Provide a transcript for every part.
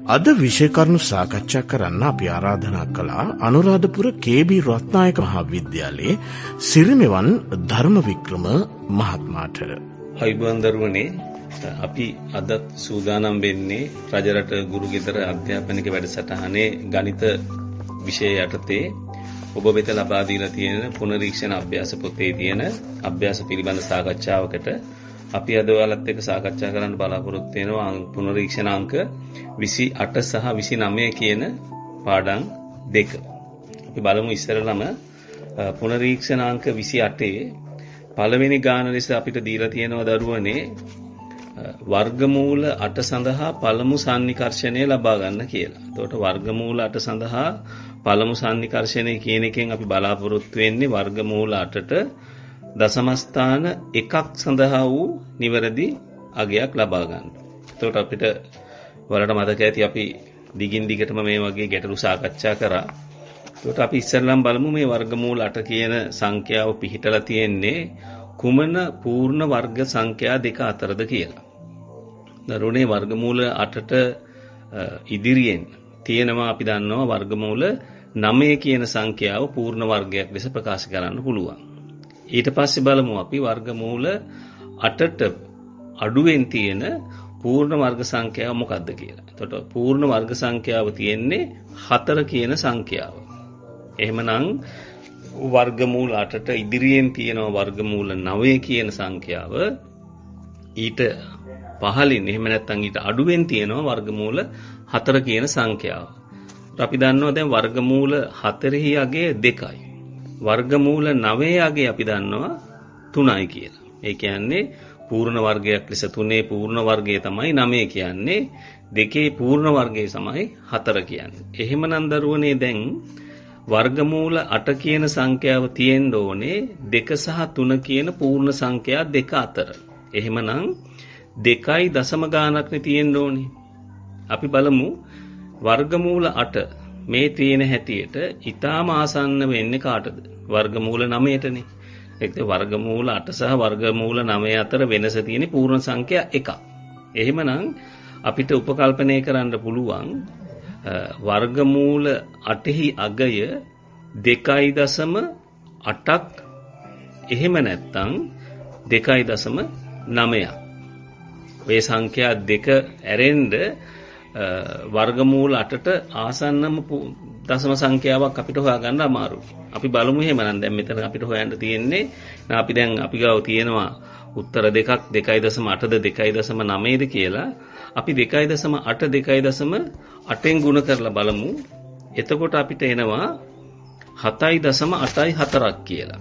අද විෂය කරුණු සාකච්ඡා කරන්න අපි ආරාධනා කළා අනුරාධපුර KB රත්නායක මහාවිද්‍යාලයේ සිරිමෙවන් ධර්ම වික්‍රම මහත්මයාට. අයිබෝන් දරුවනේ, අපි අද සූදානම් වෙන්නේ රජරට ගුරුගෙදර අධ්‍යාපනික වැඩසටහනේ ගණිත විෂය යටතේ ඔබ වෙත ලබා දීලා තියෙන පුනරීක්ෂණ අභ්‍යාස පොතේ තියෙන අභ්‍යාස පිළිබඳ සාකච්ඡාවකට අපි අද ඔයාලත් එක්ක සාකච්ඡා කරන්න බලාපොරොත්තු වෙනවා පුනරීක්ෂණ අංක 28 සහ 29 කියන පාඩම් දෙක. අපි බලමු ඉස්සරළම පුනරීක්ෂණ අංක 28 පළවෙනි ගාන ලෙස අපිට දීලා තියෙනවා දරුවනේ වර්ගමූල 8 සඳහා පළමු සන්නිකර්ෂණය ලබා ගන්න කියලා. එතකොට වර්ගමූල 8 සඳහා පළමු සන්නිකර්ෂණය කියන එකෙන් අපි බලාපොරොත්තු වෙන්නේ වර්ගමූල 8ට දශම ස්ථාන එකක් සඳහා වූ නිවැරදි අගයක් ලබා ගන්න. එතකොට අපිට වලට මතක ඇති අපි දිගින් දිගටම මේ වගේ ගැටලු සාකච්ඡා කරා. එතකොට අපි ඉස්සෙල්ලාම බලමු මේ වර්ගමූල 8 කියන සංඛ්‍යාව පිහිටලා තියෙන්නේ කුමන පූර්ණ වර්ග සංඛ්‍යා දෙක අතරද කියලා. දරුවනේ වර්ගමූල 8ට ඉදිරියෙන් තියෙනවා අපි දන්නවා වර්ගමූල 9 කියන සංඛ්‍යාව පූර්ණ වර්ගයක් ලෙස ප්‍රකාශ කරන්න පුළුවන්. ඊට පස්සේ බලමු අපි වර්ගමූල 8ට අඩුවෙන් තියෙන පූර්ණ වර්ග සංඛ්‍යාව මොකක්ද කියලා. එතකොට පූර්ණ වර්ග සංඛ්‍යාව තියෙන්නේ 4 කියන සංඛ්‍යාව. එහෙමනම් වර්ගමූල 8ට ඉදිරියෙන් තියෙන වර්ගමූල 9 කියන සංඛ්‍යාව ඊට පහළින් එහෙම නැත්නම් ඊට අඩුවෙන් තියෙනවා වර්ගමූල 4 කියන සංඛ්‍යාව. අපි දන්නවා දැන් වර්ගමූල 4හි අගය 2යි. වර්ගමූල 9 අගය අපි දන්නවා 3යි කියලා. ඒ කියන්නේ පූර්ණ වර්ගයක් ලෙස 3 පූර්ණ වර්ගය තමයි 9 කියන්නේ. 2 පූර්ණ වර්ගය තමයි 4 කියන්නේ. එහෙමනම් දරුවනේ දැන් වර්ගමූල 8 කියන සංඛ්‍යාව තියෙන්න ඕනේ 2 සහ 3 කියන පූර්ණ සංඛ්‍යා දෙක අතර. එහෙමනම් 2යි දශම ගානක්නේ තියෙන්න ඕනේ. අපි බලමු වර්ගමූල 8 මේ තියෙන හැටියට ඊටාම ආසන්න වෙන්නේ කාටද? වර්ගමූල 9ටනේ. ඒකද වර්ගමූල 8 සහ වර්ගමූල 9 අතර වෙනස තියෙන පූර්ණ සංඛ්‍යා එකක්. එහෙමනම් අපිට උපකල්පනය කරන්න පුළුවන් වර්ගමූල 8හි අගය 2.8ක් එහෙම නැත්නම් 2.9ක්. මේ සංඛ්‍යා දෙක ඇරෙන්න වර්ගමූල 8ට ආසන්නම දශම සංඛ්‍යාවක් අපිට හොයාගන්න අමාරුයි. අපි බලමු එහෙමනම් දැන් මෙතන අපිට හොයන්න තියෙන්නේ අපි ගාව තියෙනවා උත්තර දෙකක් 2.8ද 2.9ද කියලා. අපි 2.8 2.8න් ගුණ කරලා බලමු. එතකොට අපිට එනවා 7.84ක් කියලා.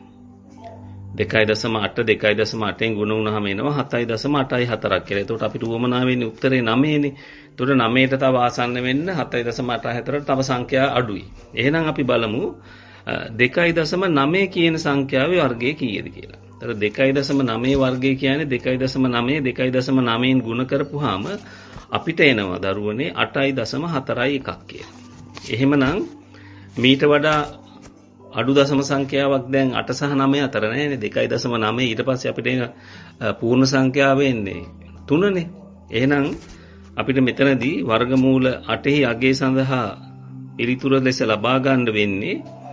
2.8 2.8න් ගුණ වුණාම එනවා 7.84ක් කියලා. එතකොට අපිට උවමනා වෙන්නේ උත්තරේ 9නේ. එතකොට 9ට තව ආසන්න වෙන්න 7.84ට තව සංඛ්‍යා අඩුයි. එහෙනම් අපි බලමු 2.9 කියන සංඛ්‍යාවේ වර්ගය කීයද කියලා. එතකොට 2.9 වර්ගය කියන්නේ 2.9 2.9න් ගුණ කරපුවාම අපිට එනවා දරුවනේ 8.41 කියලා. එහෙමනම් මීට වඩා අඩු දශම සංඛ්‍යාවක් දැන් 8 සහ 9 අතර නෑනේ 2.9 ඊට පස්සේ අපිට එන පූර්ණ සංඛ්‍යාව එන්නේ 3නේ. එහෙනම් අපිට මෙතනදී වර්ගමූල 8හි අගය සඳහා පිළිතුර ලෙස ලබා ගන්න වෙන්නේ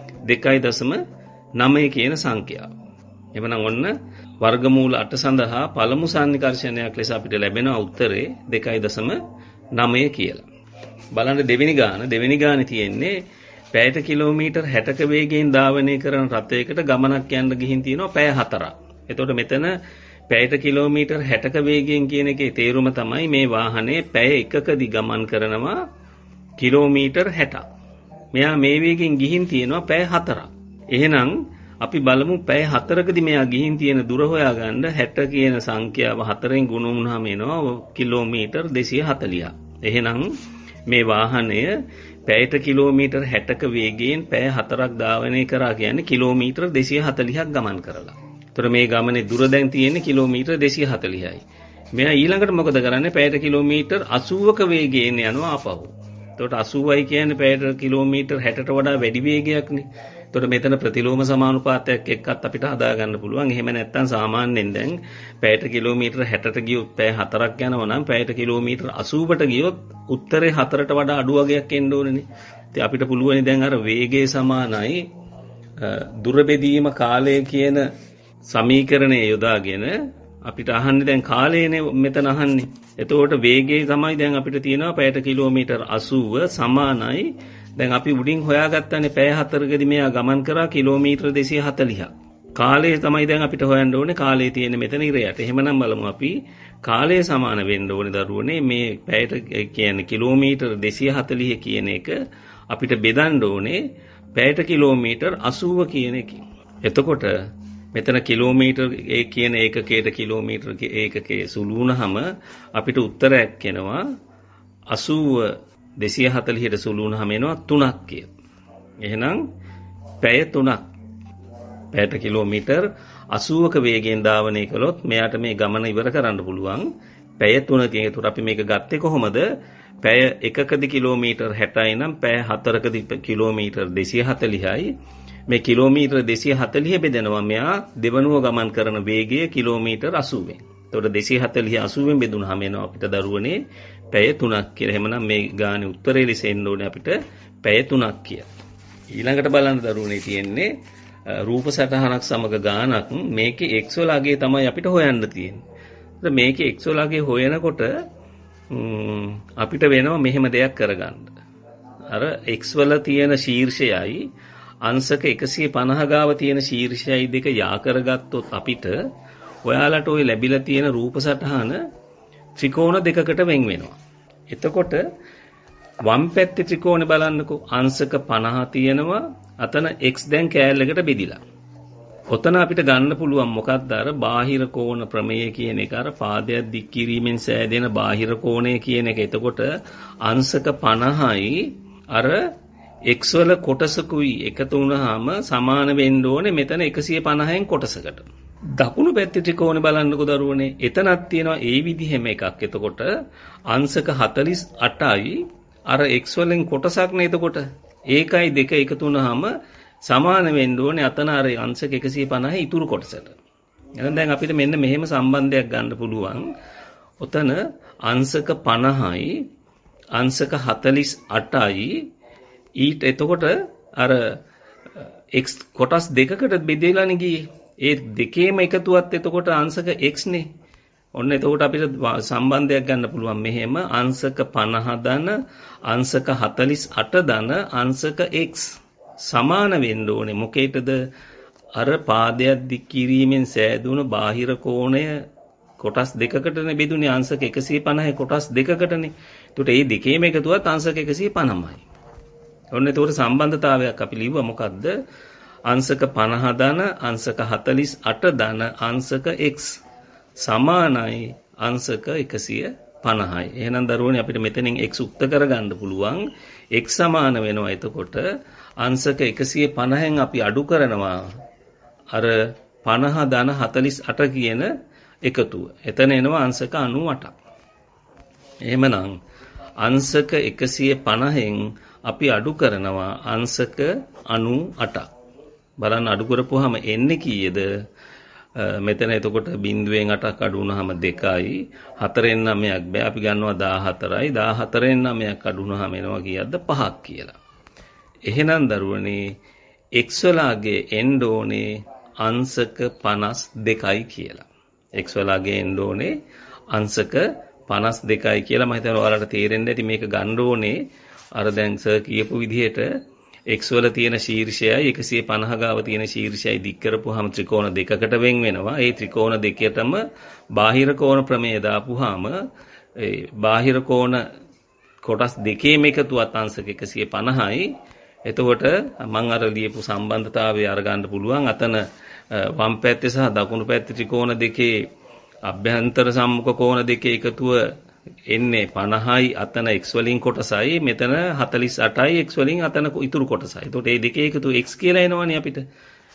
2.9 කියන සංඛ්‍යාව. එවනම් ඔන්න වර්ගමූල 8 සඳහා පළමු සන්නිකර්ෂණයක් ලෙස අපිට ලැබෙන උත්තරේ 2.9 කියලා. බලන්න දෙවෙනි ගානේ තියෙන්නේ පැයට කිලෝමීටර් 60ක වේගයෙන් ධාවනය කරන රථයකට ගමනක් යන්න ගිහින් තියෙනවා පැය 4ක්. එතකොට මෙතන පැයට කිලෝමීටර් 60ක වේගයෙන් කියන එකේ තේරුම තමයි මේ වාහනේ පැය එකකදී ගමන් කරනවා කිලෝමීටර් 60ක්. මෙයා මේ වේගෙන් ගිහින් තියෙනවා පැය 4ක්. එහෙනම් අපි බලමු පැය 4කදී මෙයා ගිහින් තියෙන දුර හොයාගන්න 60 කියන සංඛ්‍යාව 4ෙන් ගුණ වුණාම එනවා කිලෝමීටර් 240ක්. එහෙනම් මේ වාහනය පැයට කිලෝමීටර් 60ක වේගයෙන් පැය 4ක් ධාවනය කරා කියන්නේ කිලෝමීටර් 240ක් ගමන් කරලා. ඒතර මේ ගමනේ දුර දැන් තියෙන්නේ කිලෝමීටර් 240යි. මෙයා ඊළඟට මොකද කරන්නේ? පැයට කිලෝමීටර් 80ක වේගයෙන් යනවා ආපහු. එතකොට 80යි කියන්නේ පැයට කිලෝමීටර් 60ට වඩා වැඩි වේගයක්නේ. එතකොට මෙතන ප්‍රතිලෝම සමානුපාතයක් එක්කත් අපිට හදා ගන්න පුළුවන්. එහෙම නැත්නම් සාමාන්‍යයෙන් දැන් පැයට කිලෝමීටර 60ට ගියොත් පැය 4ක් යනවා නම් පැයට කිලෝමීටර 80ට ගියොත් උත්තරේ 4ට වඩා අඩු වගයක් එන්න ඕනේනේ. ඉතින් අපිට පුළුවන් දැන් අර වේගය සමානයි දුර බෙදීම කාලය කියන සමීකරණය යොදාගෙන අපිට අහන්නේ දැන් කාලයනේ මෙතන අහන්නේ. එතකොට වේගය තමයි දැන් අපිට තියෙනවා පැයට කිලෝමීටර 80 සමානයි. දැන් අපි උඩින් හොයාගත්තනේ පැය 4කදී මෙයා ගමන් කරා කිලෝමීටර 240ක්. කාලය තමයි දැන් අපිට හොයන්න ඕනේ. කාලය තියෙන්නේ මෙතන ඉරයට. එහෙමනම් බලමු අපි කාලය සමාන වෙන්න ඕනේ දරුවනේ මේ පැයට කියන්නේ කිලෝමීටර 240 කියන එක අපිට බෙදන්න ඕනේ පැයට කිලෝමීටර 80 කියන එකකින්. එතකොට මෙතන කිලෝමීටර ඒ කියන ඒකකයට කිලෝමීටර ඒකකයේ සුළු වුණාම අපිට උත්තරයක් එනවා 80 240ට සුළු වුණාම එනවා 3ක් කියලා. එහෙනම් පැය 3ක්. පැයට කිලෝමීටර 80ක වේගයෙන් ධාවනය කළොත් මෙයාට මේ ගමන ඉවර කරන්න පුළුවන් පැය 3කින්. ඒතර අපි මේක ගත්තේ කොහොමද? පැය 1කදී කිලෝමීටර 60යි නම් පැය 4කදී කිලෝමීටර 240යි. මේ කිලෝමීටර 240 බෙදෙනවා මෙයා දෙවනුව ගමන් කරන වේගය කිලෝමීටර 80ෙන්. එතකොට 240 80ෙන් බෙදුනහම එනවා අපිට දරුවනේ පැය 3ක් කියලා. එහෙමනම් මේ ගානේ උත්තරේ ලෙස එන්න ඕනේ අපිට පැය 3ක් කියලා. ඊළඟට බලන්න දරුවනේ තියෙන්නේ රූප සටහනක් සමග ගානක්. මේකේ x වල අගය තමයි අපිට හොයන්න තියෙන්නේ. මේකේ x වල අගය හොයනකොට අපිට වෙනවා මෙහෙම දෙයක් කරගන්න. අර x වල තියෙන ශීර්ෂයයි අංශක 150 ගාව තියෙන ශීර්ෂයයි දෙක යා කරගත්තොත් අපිට ඔයාලට ওই ලැබිලා තියෙන රූප සටහන ත්‍රිකෝණ දෙකකට වෙන් වෙනවා. එතකොට වම් පැත්තේ ත්‍රිකෝණේ බලන්නකෝ අංශක 50 තියෙනවා. අතන x දැන් කෑල්ලකට බෙදිලා. ඔතන අපිට ගන්න පුළුවන් මොකක්ද අර බාහිර කෝණ ප්‍රමේය කියන එක අර පාදයක් දික් කිරීමෙන් සෑදෙන බාහිර කෝණය කියන එක. එතකොට අංශක 50යි අර x වල කොටසකුයි එකතු වුණාම සමාන වෙන්න ඕනේ මෙතන 150න් කොටසකට. දකුණු පැත්තේ ත්‍රිකෝණේ බලන්නකෝ දරුවනේ. එතනක් තියෙනවා ඒ විදිහෙම එකක්. එතකොට අංශක 48යි අර x වලින් කොටසක් නේ. එතකොට ඒකයි දෙක එකතු වුණාම සමාන වෙන්න ඕනේ අතන අර අංශක 150 ඉතුරු කොටසට. එහෙනම් දැන් අපිට මෙන්න මෙහෙම සම්බන්ධයක් ගන්න පුළුවන්. ඔතන අංශක 50යි අංශක 48යි ඊට එතකොට අර x කොටස් දෙකකට බෙදෙලානේ ගියේ. ඒ දෙකේම එකතුවත් එතකොට අංශක x නේ. ඔන්න එතකොට අපිට සම්බන්ධයක් ගන්න පුළුවන් මෙහෙම අංශක 50 ධන අංශක 48 ධන අංශක x සමාන වෙන්න ඕනේ. මොකේටද? අර පාදයක් දික් කිරීමෙන් සෑදුණු බාහිර කෝණය කොටස් දෙකකටනේ බෙදුනේ අංශක 150 කොටස් දෙකකටනේ. එතකොට මේ දෙකේම එකතුවත් අංශක 150යි. ඔන්න එතකොට සම්බන්ධතාවයක් අපි ලිව්වා මොකද්ද? අංශක 50 ධන අංශක 48 ධන අංශක x සමානයි අංශක 150යි. එහෙනම් දරුවනේ අපිට මෙතනින් x උක්ත කරගන්න පුළුවන්. x සමාන වෙනවා එතකොට අංශක 150න් අපි අඩු කරනවා අර 50 ධන 48 කියන එකතුව. එතන එනවා අංශක 98ක්. එහෙමනම් අංශක 150න් අපි අඩු කරනවා අංශක 98ක්. බලන්න අඩු කරපුවාම එන්නේ කීයද? මෙතන එතකොට බිංදුවෙන් 8ක් අඩු වුණාම 2යි 4ෙන් 9ක් බෑ අපි ගන්නවා 14යි 14ෙන් 9ක් අඩු වුණාම එනවා කීයක්ද 5ක් කියලා. එහෙනම් දරුවනේ x වලගේ එන්න ඕනේ අංශක 52යි කියලා. x වලගේ එන්න ඕනේ අංශක 52යි කියලා. මම හිතනවා ඔයාලට තේරෙන්න ඇති මේක ගන්න ඕනේ අර දැන් සර් කියපු විදිහට x වල තියෙන ශීර්ෂයයි 150 ගාව තියෙන ශීර්ෂයයි දික් කරපුවාම ත්‍රිකෝණ දෙකකට වෙන් වෙනවා. ඒ ත්‍රිකෝණ දෙකටම බාහිර කෝණ ප්‍රමේය දාපුවාම ඒ බාහිර කෝණ කොටස් දෙකේම එකතුවත් අංශක 150යි. එතකොට මම අර ලියපු සම්බන්ධතාවය අරගන්න පුළුවන්. අතන වම් පැත්තේ සහ දකුණු පැත්තේ ත්‍රිකෝණ දෙකේ අභ්‍යන්තර සම්මුඛ කෝණ දෙකේ එකතුව එන්නේ 50යි අතන x වලින් කොටසයි මෙතන 48යි x වලින් අතන ඉතුරු කොටසයි. එතකොට මේ දෙකේ එකතු x කියලා එනවනේ අපිට.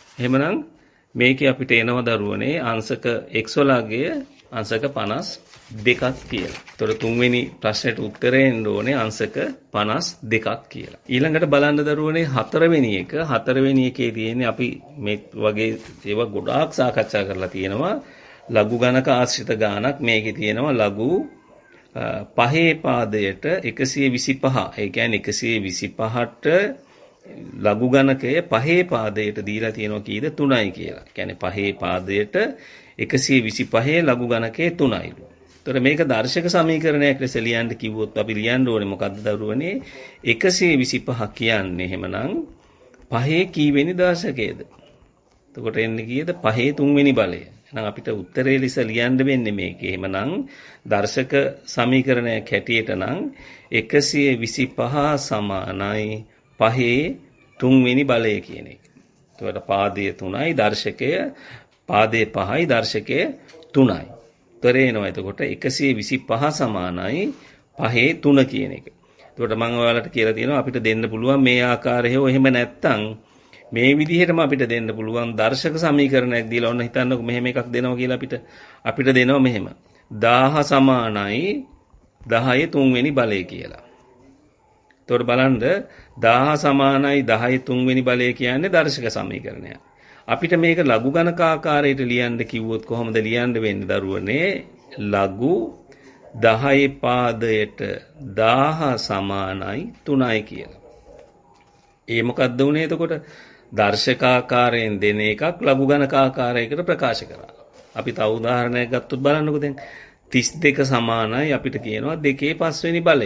එහෙමනම් මේකේ අපිට එනවා දරුවනේ අංශක x වලගේ අංශක 52. 52ක් කියලා. ඒතකොට තුන්වෙනි ප්‍රශ්නෙට උත්තරේ එන්න ඕනේ අංශක 52ක් කියලා. ඊළඟට බලන්න දරුවනේ හතරවෙනි එක. හතරවෙනි එකේ තියෙන්නේ අපි මේ වගේ ඒවා ගොඩාක් සාකච්ඡා කරලා තියෙනවා. ලඝු ගණක ආශ්‍රිත ගානක් මේකේ තියෙනවා ලඝු පහේ පාදයට 125. ඒ කියන්නේ 125ට ලඝු ගණකයේ පහේ පාදයට දීලා තියෙනවා කීයද 3යි කියලා. කියන්නේ පහේ පාදයට 125 ලඝු ගණකයේ 3යිලු. ඒතර මේක දර්ශක සමීකරණයක් ලෙස ලියන්න කිව්වොත් අපි ලියන්න ඕනේ මොකද්ද දරුවනේ 125 කියන්නේ එහෙමනම් පහේ කීවෙනි දශකයේද? එතකොට එන්නේ කීයද? පහේ තුන්වෙනි බලය. එහෙනම් අපිට උත්තරේ ලෙස ලියන්න වෙන්නේ මේකේ. එහෙමනම් දර්ශක සමීකරණයක් හැටියට නම් 125 සමානයි පහේ තුන්වෙනි බලය කියන එක. එතකොට පාදයේ 3යි දර්ශකය පාදයේ 5යි දර්ශකය 3යි. උත්තරේ එනවා එතකොට 125 සමානයි පහේ 3 කියන එක. එතකොට මම ඔයාලට කියලා තියෙනවා අපිට දෙන්න පුළුවන් මේ ආකාරයේ හෝ එහෙම නැත්නම් මේ විදිහටම අපිට දෙන්න පුළුවන් දර්ශක සමීකරණයක් දීලා ඔන්න හිතන්නකො මෙහෙම එකක් දෙනවා කියලා අපිට දෙනවා මෙහෙම 1000 සමානයි 10 තුන්වෙනි බලය කියලා. එතකොට බලන්න 1000 සමානයි 10 තුන්වෙනි බලය කියන්නේ දර්ශක සමීකරණයක්. අපිට මේක ලඝු ගණක ආකාරයට ලියන්න කිව්වොත් කොහොමද ලියන්න වෙන්නේ දරුවනේ? ලඝු 10 පාදයට 1000 සමානයි 3යි කියලා. ඒ මොකක්ද උනේ එතකොට? දර්ශකාකාරයෙන් දෙන එකක් ලඝු ගණක ආකාරයකට ප්‍රකාශ කරා. අපි තව උදාහරණයක් ගත්තොත් බලන්නකෝ දැන් 32 සමානයි අපිට කියනවා 2 5වෙනි බලය.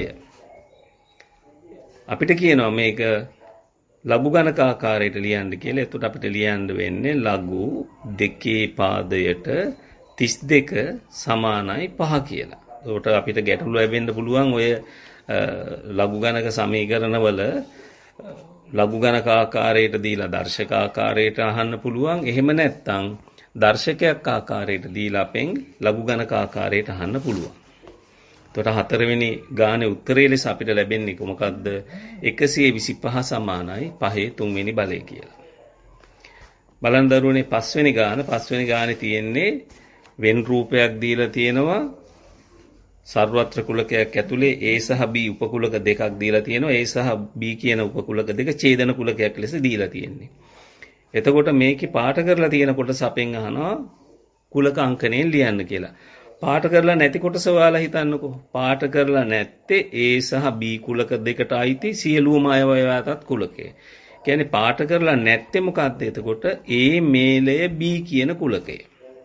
අපිට කියනවා මේක ලඝු ගණක ආකාරයට ලියන්න කියලා. එතකොට අපිට ලියන්න වෙන්නේ ලඝු 2 පාදයට 32 සමානයි 5 කියලා. ඒකට අපිට ගැටලු ලැබෙන්න පුළුවන් ඔය ලඝු ගණක සමීකරණවල ලඝු ගණක ආකාරයට දීලා දර්ශක ආකාරයට අහන්න පුළුවන්. එහෙම නැත්නම් දර්ශකයක් ආකාරයට දීලා අපෙන් ලඝු ගණක ආකාරයට අහන්න පුළුවන්. එතකොට හතරවෙනි ගානේ උත්තරේ ලෙස අපිට ලැබෙන්නේ මොකක්ද? 125 සමානයි 5 තුන්වෙනි බලය කියලා. බලන්න දරුවනේ පස්වෙනි ගානේ තියෙන්නේ වෙන් රූපයක් දීලා තියෙනවා. සර්වත්‍ර කුලකයක් ඇතුලේ A සහ B උපකුලක දෙකක් දීලා තියෙනවා. A සහ B කියන උපකුලක දෙක ඡේදන කුලකයක් ලෙස දීලා තියෙන්නේ. එතකොට මේකේ පාට කරලා තියෙන කොටස අපෙන් අහනවා කුලක අංකණයෙන් ලියන්න කියලා. පාට කරලා නැති කොටස ඔයාලා හිතන්නකෝ. පාට කරලා නැත්තේ A සහ B කුලක දෙකට අයිති සියලුම අයවැය අතත් කුලකය. කියන්නේ පාට කරලා නැත්තේ මොකද්ද එතකොට? A මේලය B කියන කුලකය.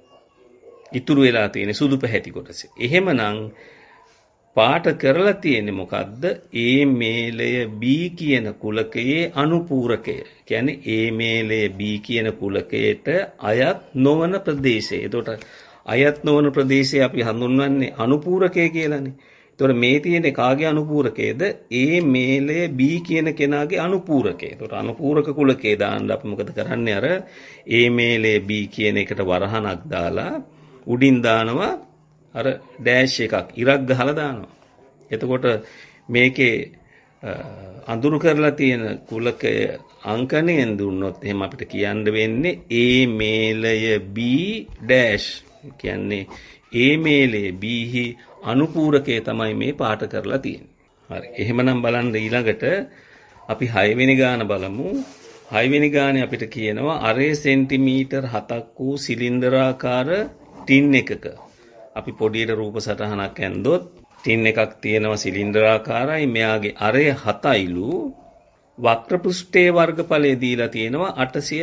ඉතුරු වෙලා තියෙන සුදු පැහැති කොටස. එහෙමනම් පාට කරලා තියෙන්නේ මොකද්ද? A මේලය B කියන කුලකයේ අනුපූරකය. කියන්නේ A මේලය B කියන කුලකයට අයත් නොවන ප්‍රදේශය. එතකොට අයත් නොවන ප්‍රදේශය අපි හඳුන්වන්නේ අනුපූරකය කියලානේ. එතකොට මේ තියෙන්නේ කාගේ අනුපූරකයේද? A මේලය B කියන කෙනාගේ අනුපූරකය. එතකොට අනුපූරක කුලකේ දාන්න අපි මොකද කරන්නේ? අර A මේලය B කියන එකට වරහණක් දාලා උඩින් දානවා අර ඩෑෂ් එකක් ඉරක් ගහලා දානවා. එතකොට මේකේ අඳුරු කරලා තියෙන කුලකය අංකණයෙන් දුන්නොත් එහෙම අපිට කියන්න වෙන්නේ A මේලය B ඩෑෂ්. කියන්නේ A මේලය B හි අනුපූරකය තමයි මේ පාට කරලා තියෙන්නේ. හරි. එහෙමනම් බලන්න ඊළඟට අපි 6 වෙනි ගාන බලමු. 6 වෙනි ගානේ අපිට කියනවා අරේ සෙන්ටිමීටර් 7ක් වූ සිලින්ඩරාකාර ටින් එකක අපි පොඩියට රූප සටහනක් ඇන්දොත් ටින් එකක් තියෙනවා සිලින්ඩරාකාරයි. මෙයාගේ අරය 7යිලු වක්‍ර පෘෂ්ඨයේ වර්ගඵලය දීලා තියෙනවා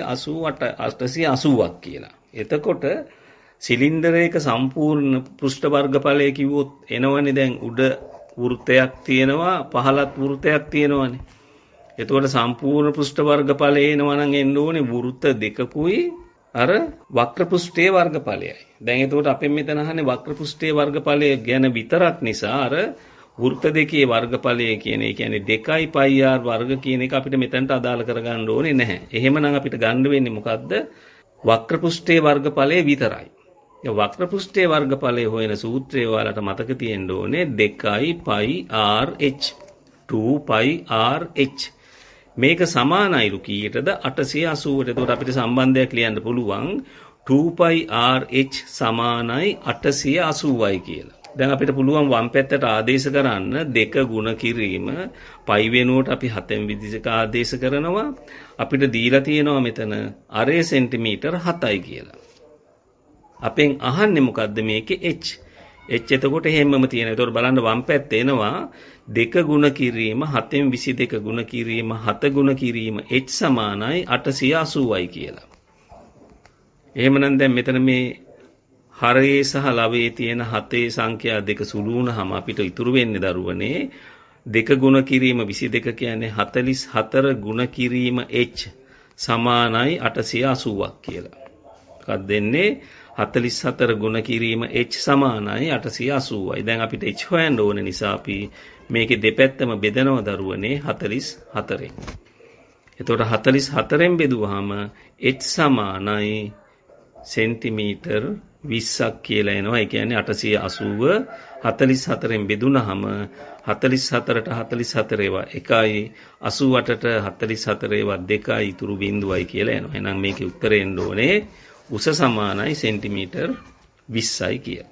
880ක් කියලා. එතකොට සිලින්ඩරයක සම්පූර්ණ පෘෂ්ඨ වර්ගඵලය කිව්වොත් එනවනේ දැන් උඩ වෘත්තයක් තියෙනවා පහළත් වෘත්තයක් තියෙනවනේ. එතකොට සම්පූර්ණ පෘෂ්ඨ වර්ගඵලය එනවා නම් එන්න ඕනේ වෘත්ත දෙකකුයි අර වක්‍ර පෘෂ්ඨයේ වර්ගඵලයයි. දැන් එතකොට අපෙන් මෙතන අහන්නේ වක්‍ර පෘෂ්ඨයේ වර්ගඵලය ගැන විතරක් නිසා අර වෘත්ත දෙකේ වර්ගඵලය කියන ඒ කියන්නේ 2 πr වර්ග කියන එක අපිට මෙතනට අදාළ කරගන්න ඕනේ නැහැ. එහෙමනම් අපිට ගන්න වෙන්නේ මොකද්ද? වක්‍ර පෘෂ්ඨයේ වර්ගඵලය විතරයි. ඒ වක්‍ර පෘෂ්ඨයේ වර්ගඵලය හොයන සූත්‍රය ඔයාලට මතක තියෙන්න ඕනේ 2 πrh 2 πrh මේක සමානයිලු කීයටද 880ට. එතකොට අපිට සම්බන්ධයක් ලියන්න පුළුවන් 2πrh සමානයි 880යි කියලා. දැන් අපිට පුළුවන් වම් පැත්තට ආදේශ කරන්න 2 ගුණ කිරීම පයි වෙනුවට අපි 7න් විදිහක ආදේශ කරනවා. අපිට දීලා තියෙනවා මෙතන අරේ සෙන්ටිමීටර් 7යි කියලා. අපෙන් අහන්නේ මොකද්ද මේකේ h. h එතකොට හැමම තියෙනවා. ඒතකොට බලන්න වම් පැත්තේ එනවා 2 ගුණ කිරීම 7න් 22 ගුණ කිරීම 7 ගුණ කිරීම h සමානයි 880යි කියලා. එහෙමනම් දැන් මෙතන මේ හරයේ සහ ලවයේ තියෙන 7 සංඛ්‍යා දෙක සුළු වුණාම අපිට ඉතුරු වෙන්නේ දරුවනේ 2 ගුණ කිරීම 22 කියන්නේ 44 ගුණ කිරීම h සමානයි 880ක් කියලා. මොකක්ද දෙන්නේ 44 ගුණ කිරීම h සමානයි 880යි. දැන් අපිට h හොයන්න ඕන නිසා අපි මේකේ දෙපැත්තම බෙදනවා දරුවනේ 44න්. එතකොට 44න් බෙදුවාම h සමානයි සෙන්ටිමීටර් 20ක් කියලා එනවා. ඒ කියන්නේ 880 44න් බෙදුනහම 44ට 44 ඒවා 1යි 88ට 44 ඒවා 2යි ඉතුරු බිඳුවයි කියලා එනවා. එහෙනම් මේකේ උත්තරේ එන්න ඕනේ උස සමානයි සෙන්ටිමීටර් 20යි කියලා.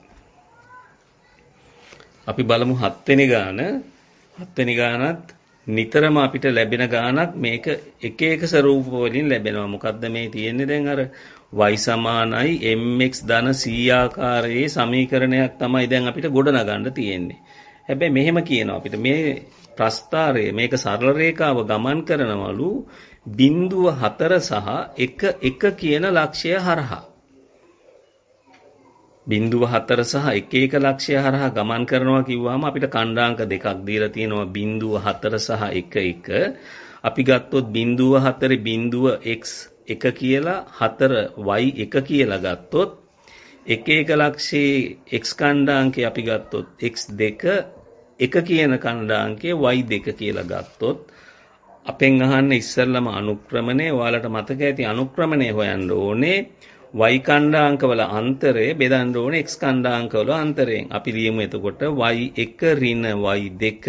අපි බලමු 7 වෙනි ගාන. 7 වෙනි ගානත් නිතරම අපිට ලැබෙන ගානක්. මේක එක එක ස්වරූප වලින් ලැබෙනවා. මොකද්ද මේ තියෙන්නේ දැන් අර y සමානයි mx ධන c ආකාරයේ සමීකරණයක් තමයි දැන් අපිට ගොඩනගන්න තියෙන්නේ. හැබැයි මෙහෙම කියනවා අපිට මේ ප්‍රස්ථාරය මේක සරල රේඛාව ගමන් කරනවලු 0.4 සහ 1 කියන ලක්ෂය හරහා. 0.4 සහ 1 ලක්ෂය හරහා ගමන් කරනවා කිව්වම අපිට ඛණ්ඩාංක දෙකක් දීලා තියෙනවා 0.4 සහ 1. අපි ගත්තොත් 0.4 x1 කියලා 4 y1 කියලා ගත්තොත් 1 ලක්ෂයේ x ඛණ්ඩාංකේ අපි ගත්තොත් x2 1 කියන ඛණ්ඩාංකේ y2 කියලා ගත්තොත් අපෙන් අහන්නේ ඉස්සෙල්ලම අනුක්‍රමණය. ඔයාලට මතක ඇති අනුක්‍රමණය හොයන්න ඕනේ y ඛණ්ඩාංකවල අන්තරය බෙදන්න ඕනේ x ඛණ්ඩාංකවල අන්තරයෙන්. අපි ලියමු එතකොට y1 ඍණ y2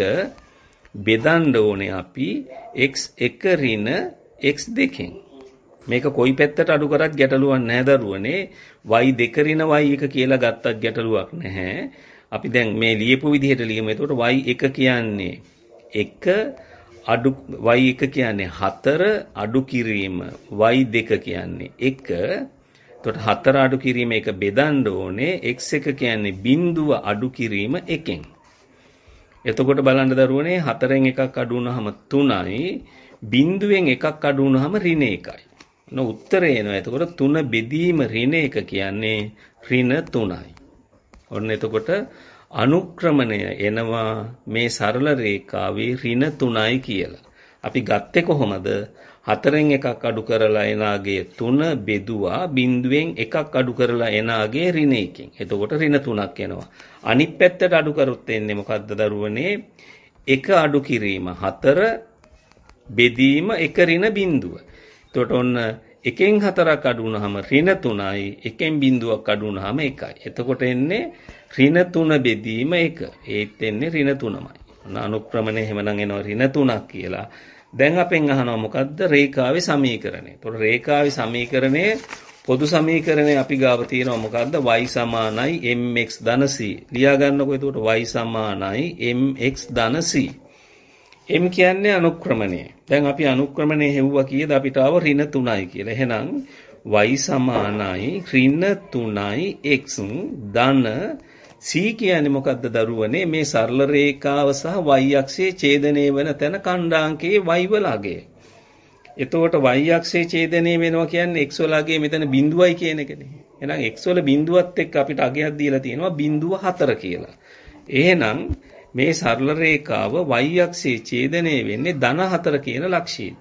බෙදන්න ඕනේ අපි x1 ඍණ x2කින්. මේක කොයි පැත්තට අඩු කරත් ගැටලුවක් නැහැ දරුවනේ. y2 ඍණ y1 කියලා ගත්තත් ගැටලුවක් නැහැ. අපි දැන් මේ ලියපු විදිහට ලියමු. එතකොට y1 කියන්නේ 1 අඩු y1 කියන්නේ 4 අඩු කිරීම y2 කියන්නේ 1. එතකොට 4 අඩු කිරීම එක බෙදන්න ඕනේ x1 කියන්නේ බිඳුව අඩු කිරීම 1න්. එතකොට බලන්න දරුවනේ 4න් එකක් අඩු වුණාම 3යි බිඳුවෙන් එකක් අඩු වුණාම ඍණ 1යි. උත්තරේ එනවා. එතකොට 3 බෙදීම ඍණ 1 කියන්නේ ඍණ 3යි. ඔන්න එතකොට අනුක්‍රමණය එනවා මේ සරල රේඛාවේ ඍණ 3යි කියලා. අපි ගත්තේ කොහොමද? 4න් එකක් අඩු කරලා එනාගේ 3 බෙදුවා බිඳුවෙන් එකක් අඩු කරලා එනාගේ ඍණ 1කින්. එතකොට ඍණ 3ක් එනවා. අනිත් පැත්තට අඩු කරොත් එන්නේ මොකද්ද දරුවනේ? 1 අඩු කිරීම 4 බෙදීම 1 ඍණ බිඳුව. එතකොට ඔන්න 1න් 4ක් අඩු වුණාම ඍණ 3යි 1න් බිඳුවක් අඩු වුණාම 1යි. එතකොට එන්නේ ඍණ 3 බෙදීම 1. ඒත් එන්නේ ඍණ 3මයි. ඔන්න අනුක්‍රමණය එහෙමනම් එනවා ඍණ 3ක් කියලා. දැන් අපෙන් අහනවා මොකද්ද? රේඛාවේ සමීකරණය. එතකොට රේඛාවේ සමීකරණයේ පොදු සමීකරණය අපි ගාව තියෙනවා මොකද්ද? y සමානයි mx ධන c. ලියා ගන්නකො එතකොට y සමානයි mx ධන c. m කියන්නේ අනුක්‍රමණය. දැන් අපි අනුක්‍රමණය හෙව්වා කීයද? අපිට ආව ඍණ 3යි කියලා. එහෙනම් y සමානයි ඍණ 3යි x ධන c කියන්නේ මොකද්ද දරුවනේ? මේ සරල රේඛාව සහ y අක්ෂයේ ඡේදනය වෙන තැන ඛණ්ඩාංකයේ y වල අගය. එතකොට y අක්ෂයේ ඡේදනය වෙනවා කියන්නේ x වල අගය මෙතන බිඳුවයි කියන එකනේ. එහෙනම් x වල බිඳුවත් එක්ක අපිට අගයක් දීලා තියෙනවා 0.4 කියලා. එහෙනම් මේ සරල රේඛාව y අක්ෂයේ ඡේදනය වෙන්නේ ධන 4 කියන ලක්ෂයේදී.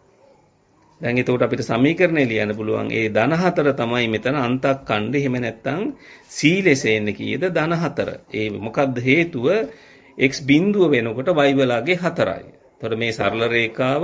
දැන් එතකොට අපිට සමීකරණය ලියන්න පුළුවන් ඒ ධන 4 තමයි මෙතන අන්තක් ඛණ්ඩ. එහෙම නැත්නම් c ලෙස එන්නේ කීයද? ධන 4. ඒ මොකද්ද හේතුව? x බිඳුව වෙනකොට y වලගේ 4යි. එතකොට මේ සරල රේඛාව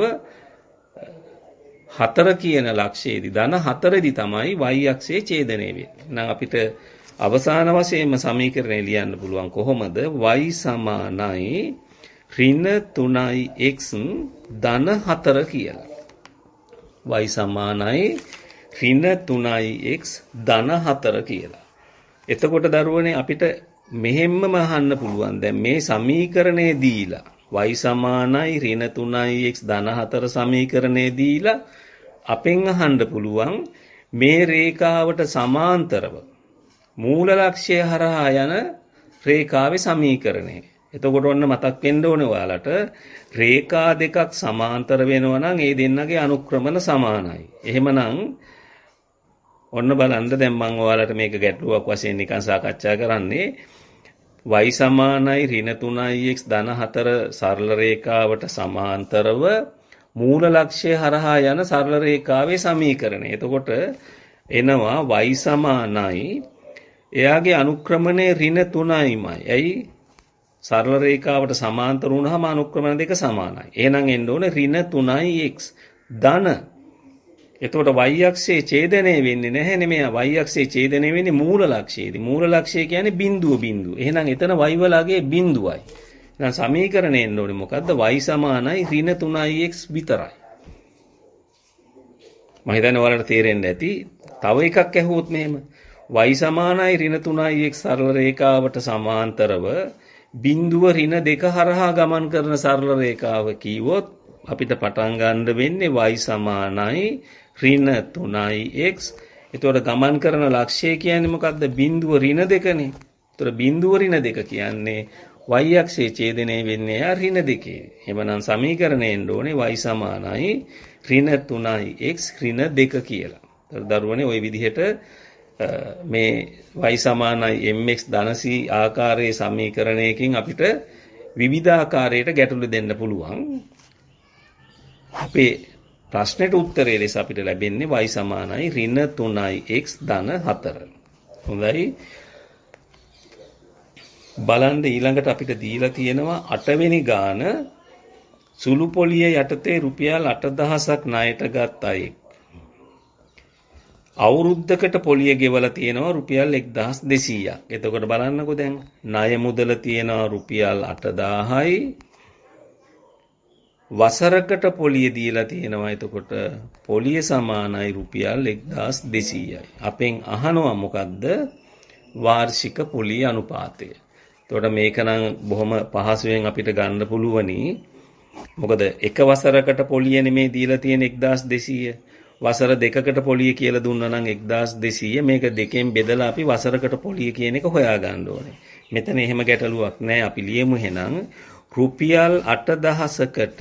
4 කියන ලක්ෂයේදී ධන 4දී තමයි y අක්ෂයේ ඡේදනය වෙන්නේ. එහෙනම් අපිට අවසාන වශයෙන්ම සමීකරණය ලියන්න පුළුවන් කොහොමද? y සමානයි ඍණ 3යි x ධන 4 කියලා. y සමානයි ඍණ 3යි x ධන 4 කියලා. එතකොට දරුවනේ අපිට මෙහෙම්ම අහන්න පුළුවන්. දැන් මේ සමීකරණය දීලා y සමානයි ඍණ 3x ධන 4 සමීකරණය දීලා අපෙන් අහන්න පුළුවන් මේ රේඛාවට සමාන්තරව මූල ලක්ෂ්‍යය හරහා යන රේඛාවේ සමීකරණය. එතකොට ඔන්න මතක් වෙන්න ඕනේ ඔයාලට රේඛා දෙකක් සමාන්තර වෙනවා නම් ඒ දෙන්නගේ අනුක්‍රමන සමානයි. එහෙමනම් ඔන්න බලන්න දැන් මම ඔයාලට මේක ගැටලුවක් වශයෙන් නිකන් සාකච්ඡා කරන්නේ y සමානයි ඍණ 3x ධන 4 සරල රේඛාවට සමාන්තරව මූල ලක්ෂ්‍යය හරහා යන සරල රේඛාවේ සමීකරණය. එතකොට එනවා y සමානයි එයාගේ අනුක්‍රමණය ඍණ 3යිමයි. ඇයි? සරල රේඛාවට සමාන්තර වුණාම අනුක්‍රමණ දෙක සමානයි. එහෙනම් එන්න ඕනේ ඍණ 3x ධන. එතකොට y අක්ෂයේ ඡේදනය වෙන්නේ නැහැ නේ. මෙයා y අක්ෂයේ ඡේදනය වෙන්නේ මූල ලක්ෂයේදී. මූල ලක්ෂය කියන්නේ බිඳුව. එහෙනම් එතන y වලගේ බිඳුවයි. එහෙනම් සමීකරණය එන්න ඕනේ මොකද්ද? y සමානයි ඍණ 3x විතරයි. මම හිතන්නේ ඔයාලට තේරෙන්න ඇති. තව එකක් ඇහුවොත් මෙහෙම y සමානයි ඍණ 3x සරල රේඛාවට සමාන්තරව බිඳුව ඍණ 2 හරහා ගමන් කරන සරල රේඛාව කීවොත් අපිට පටන් ගන්න වෙන්නේ y සමානයි ඍණ 3x. එතකොට ගමන් කරන ලක්ෂය කියන්නේ මොකද්ද? බිඳුව ඍණ 2නේ. එතකොට බිඳුව ඍණ 2 කියන්නේ y අක්ෂයේ ඡේදනය වෙන්නේ ඍණ 2. එහෙමනම් සමීකරණය එන්න ඕනේ y සමානයි ඍණ 3x ඍණ 2 කියලා. දරුවනේ ওই විදිහට මේ y සමානයි mx ධන c ආකාරයේ සමීකරණයකින් අපිට විවිධ ආකාරයට ගැටලු දෙන්න පුළුවන්. අපේ ප්‍රශ්නෙට උත්තරය ලෙස අපිට ලැබෙන්නේ y සමානයි ඍණ 3x ධන 4. හොඳයි. බලන්න ඊළඟට අපිට දීලා තියෙනවා 8 වෙනි ගාන සුළු පොලිය යටතේ රුපියල් 8000ක් ණයට ගත් අයෙක්. අවුරුද්දකට පොලිය ගෙවලා තියෙනවා රුපියල් 1200ක්. එතකොට බලන්නකෝ දැන් ණය මුදල තියෙනවා රුපියල් 8000යි. වසරකට පොලිය දීලා තියෙනවා. එතකොට පොලිය සමානයි රුපියල් 1200යි. අපෙන් අහනවා මොකද්ද? වාර්ෂික පොලිය අනුපාතය. එතකොට මේක නම් බොහොම පහසුවෙන් අපිට ගන්න පුළුවනි. මොකද එක වසරකට පොලිය නෙමේ දීලා තියෙන 1200. වසර දෙකකට පොලිය කියලා දුන්නා නම් 1200. මේක දෙකෙන් බෙදලා අපි වසරකට පොලිය කියන එක හොයා ගන්න ඕනේ. මෙතන එහෙම ගැටලුවක් නැහැ. අපි ලියමු එහෙනම් රුපියල් 8000කට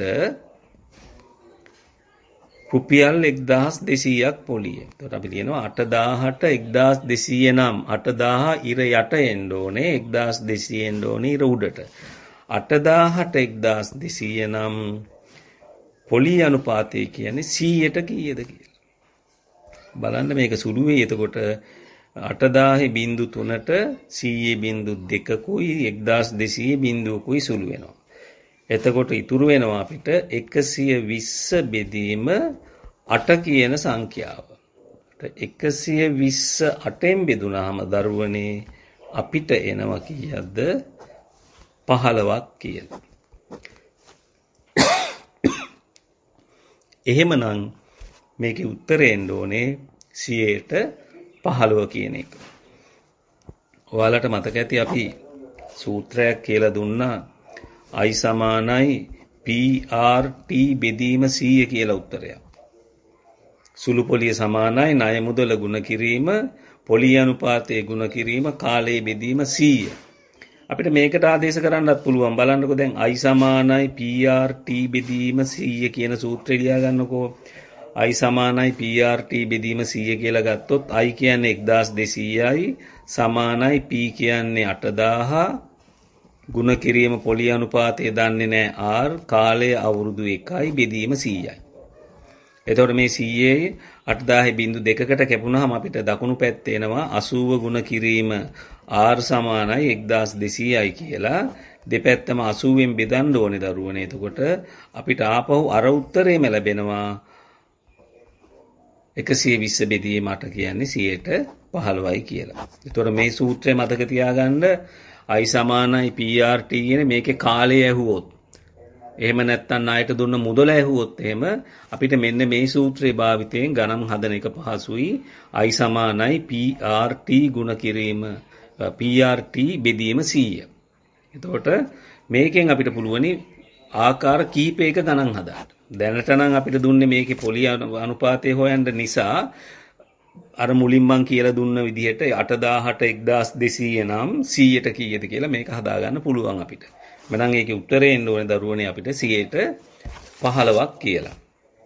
රුපියල් 1200ක් පොලිය. එතකොට අපි ලියනවා 8000ට 1200 නම් 8000 ඉර යට එන්න ඕනේ 1200 එන්න ඕනේ ඉර උඩට. 8000ට 1200 නම් පොලිය අනුපාතය කියන්නේ 100ට කීයද කියලා. බලන්න මේක සුළු වෙයි. එතකොට 8000 බිංදු 3ට 100 බිංදු 2කුයි 1200 බිංදුවකුයි සුළු වෙනවා. එතකොට ඉතුරු වෙනවා අපිට 120 බෙදීම 8 කියන සංඛ්‍යාව. 120 8ෙන් බෙදුනහම දරුවනේ අපිට එනවා කීයක්ද? 15ක් කියලා. එහෙමනම් මේකේ උත්තරේ එන්න ඕනේ 100ට 15 කියන එක. ඔයාලට මතක ඇති අපි සූත්‍රයක් කියලා දුන්නා i සමානයි PRT බෙදීම 100 කියලා උත්තරයක්. සුළු පොලිය සමානයි ණය මුදල ගුණ කිරීම පොලිය අනුපාතයේ ගුණ කිරීම කාලයේ බෙදීම 100. අපිට මේකට ආදේශ කරන්නත් පුළුවන්. බලන්නකෝ දැන් i සමානයි PRT බෙදීම 100 කියන සූත්‍රය ලියා ගන්නකෝ. i සමානයි PRT බෙදීම 100 කියලා ගත්තොත් i කියන්නේ 1200යි සමානයි p කියන්නේ 8000 ගුණ කිරීම පොලිය අනුපාතය දන්නේ නැහැ r කාලය අවුරුදු 1යි බෙදීම 100යි. එතකොට මේ 100ේ 8000 බිංදු 2කට කැපුණාම අපිට දකුණු පැත්තේ එනවා 80 ගුණ කිරීම r සමානයි 1200යි කියලා. දෙපැත්තම 80ෙන් බෙදන්න ඕනේ දරුවනේ. එතකොට අපිට ආපහු අර උත්තරේම ලැබෙනවා 120 බෙදීම 8 කියන්නේ 100ට 15යි කියලා. එතකොට මේ සූත්‍රය මතක තියාගන්න i සමානයි PRT කියන මේකේ කාලය ඇහුවොත් එහෙම නැත්නම් ණයට දුන්න මුදල ඇහුවොත් එහෙම අපිට මෙන්න මේ සූත්‍රයේ භාවිතයෙන් ගණන් හදන එක පහසුයි. i සමානයි PRT ගුණ කිරීම PRT බෙදීම 100. එතකොට මේකෙන් අපිට පුළුවනි ආකාර කීපයක ගණන් හදාන්න. දැනට නම් අපිට දුන්නේ මේකේ පොලි අනුපාතය හොයන්න නිසා අර මුලින් මං කියලා දුන්න විදිහට 8000ට 1200 නම් 100ට කීයද කියලා මේක හදාගන්න පුළුවන් අපිට. මනම් ඒකේ උත්තරේ එන්න ඕනේ දරුවනේ අපිට 100ට 15ක් කියලා.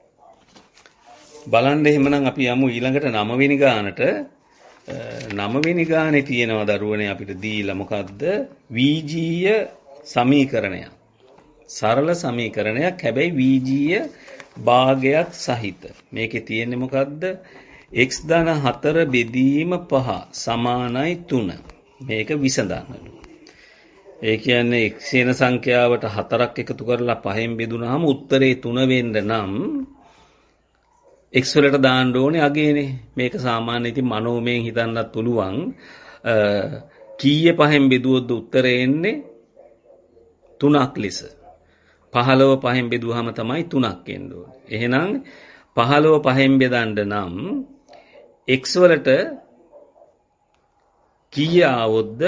බලන්න එහෙමනම් අපි යමු ඊළඟට 9 වෙනි ගානට. 9 වෙනි ගානේ තියෙනවා දරුවනේ අපිට දීලා මොකද්ද? වීජීය සමීකරණයක්. සරල සමීකරණයක් හැබැයි වීජීය භාගයක් සහිත. මේකේ තියෙන්නේ මොකද්ද? x ධන 4 බෙදීම 5 සමානයි 3. මේක විසඳන්නලු. ඒ කියන්නේ x කියන සංඛ්‍යාවට 4ක් එකතු කරලා 5න් බෙදුනහම උත්තරේ 3 වෙන්න නම් x වලට දාන්න ඕනේ අගේනේ. මේක සාමාන්‍ය ඉතින් මනෝමයෙන් හිතන්නත් පුළුවන්. කීයේ 5න් බෙදුවොත් උත්තරේ එන්නේ 3ක් ලෙස. 15 5න් බෙදුවාම තමයි 3ක් එන්න ඕනේ. එහෙනම් 15 5න් බෙදන්න නම් x වලට කීය આવොත්ද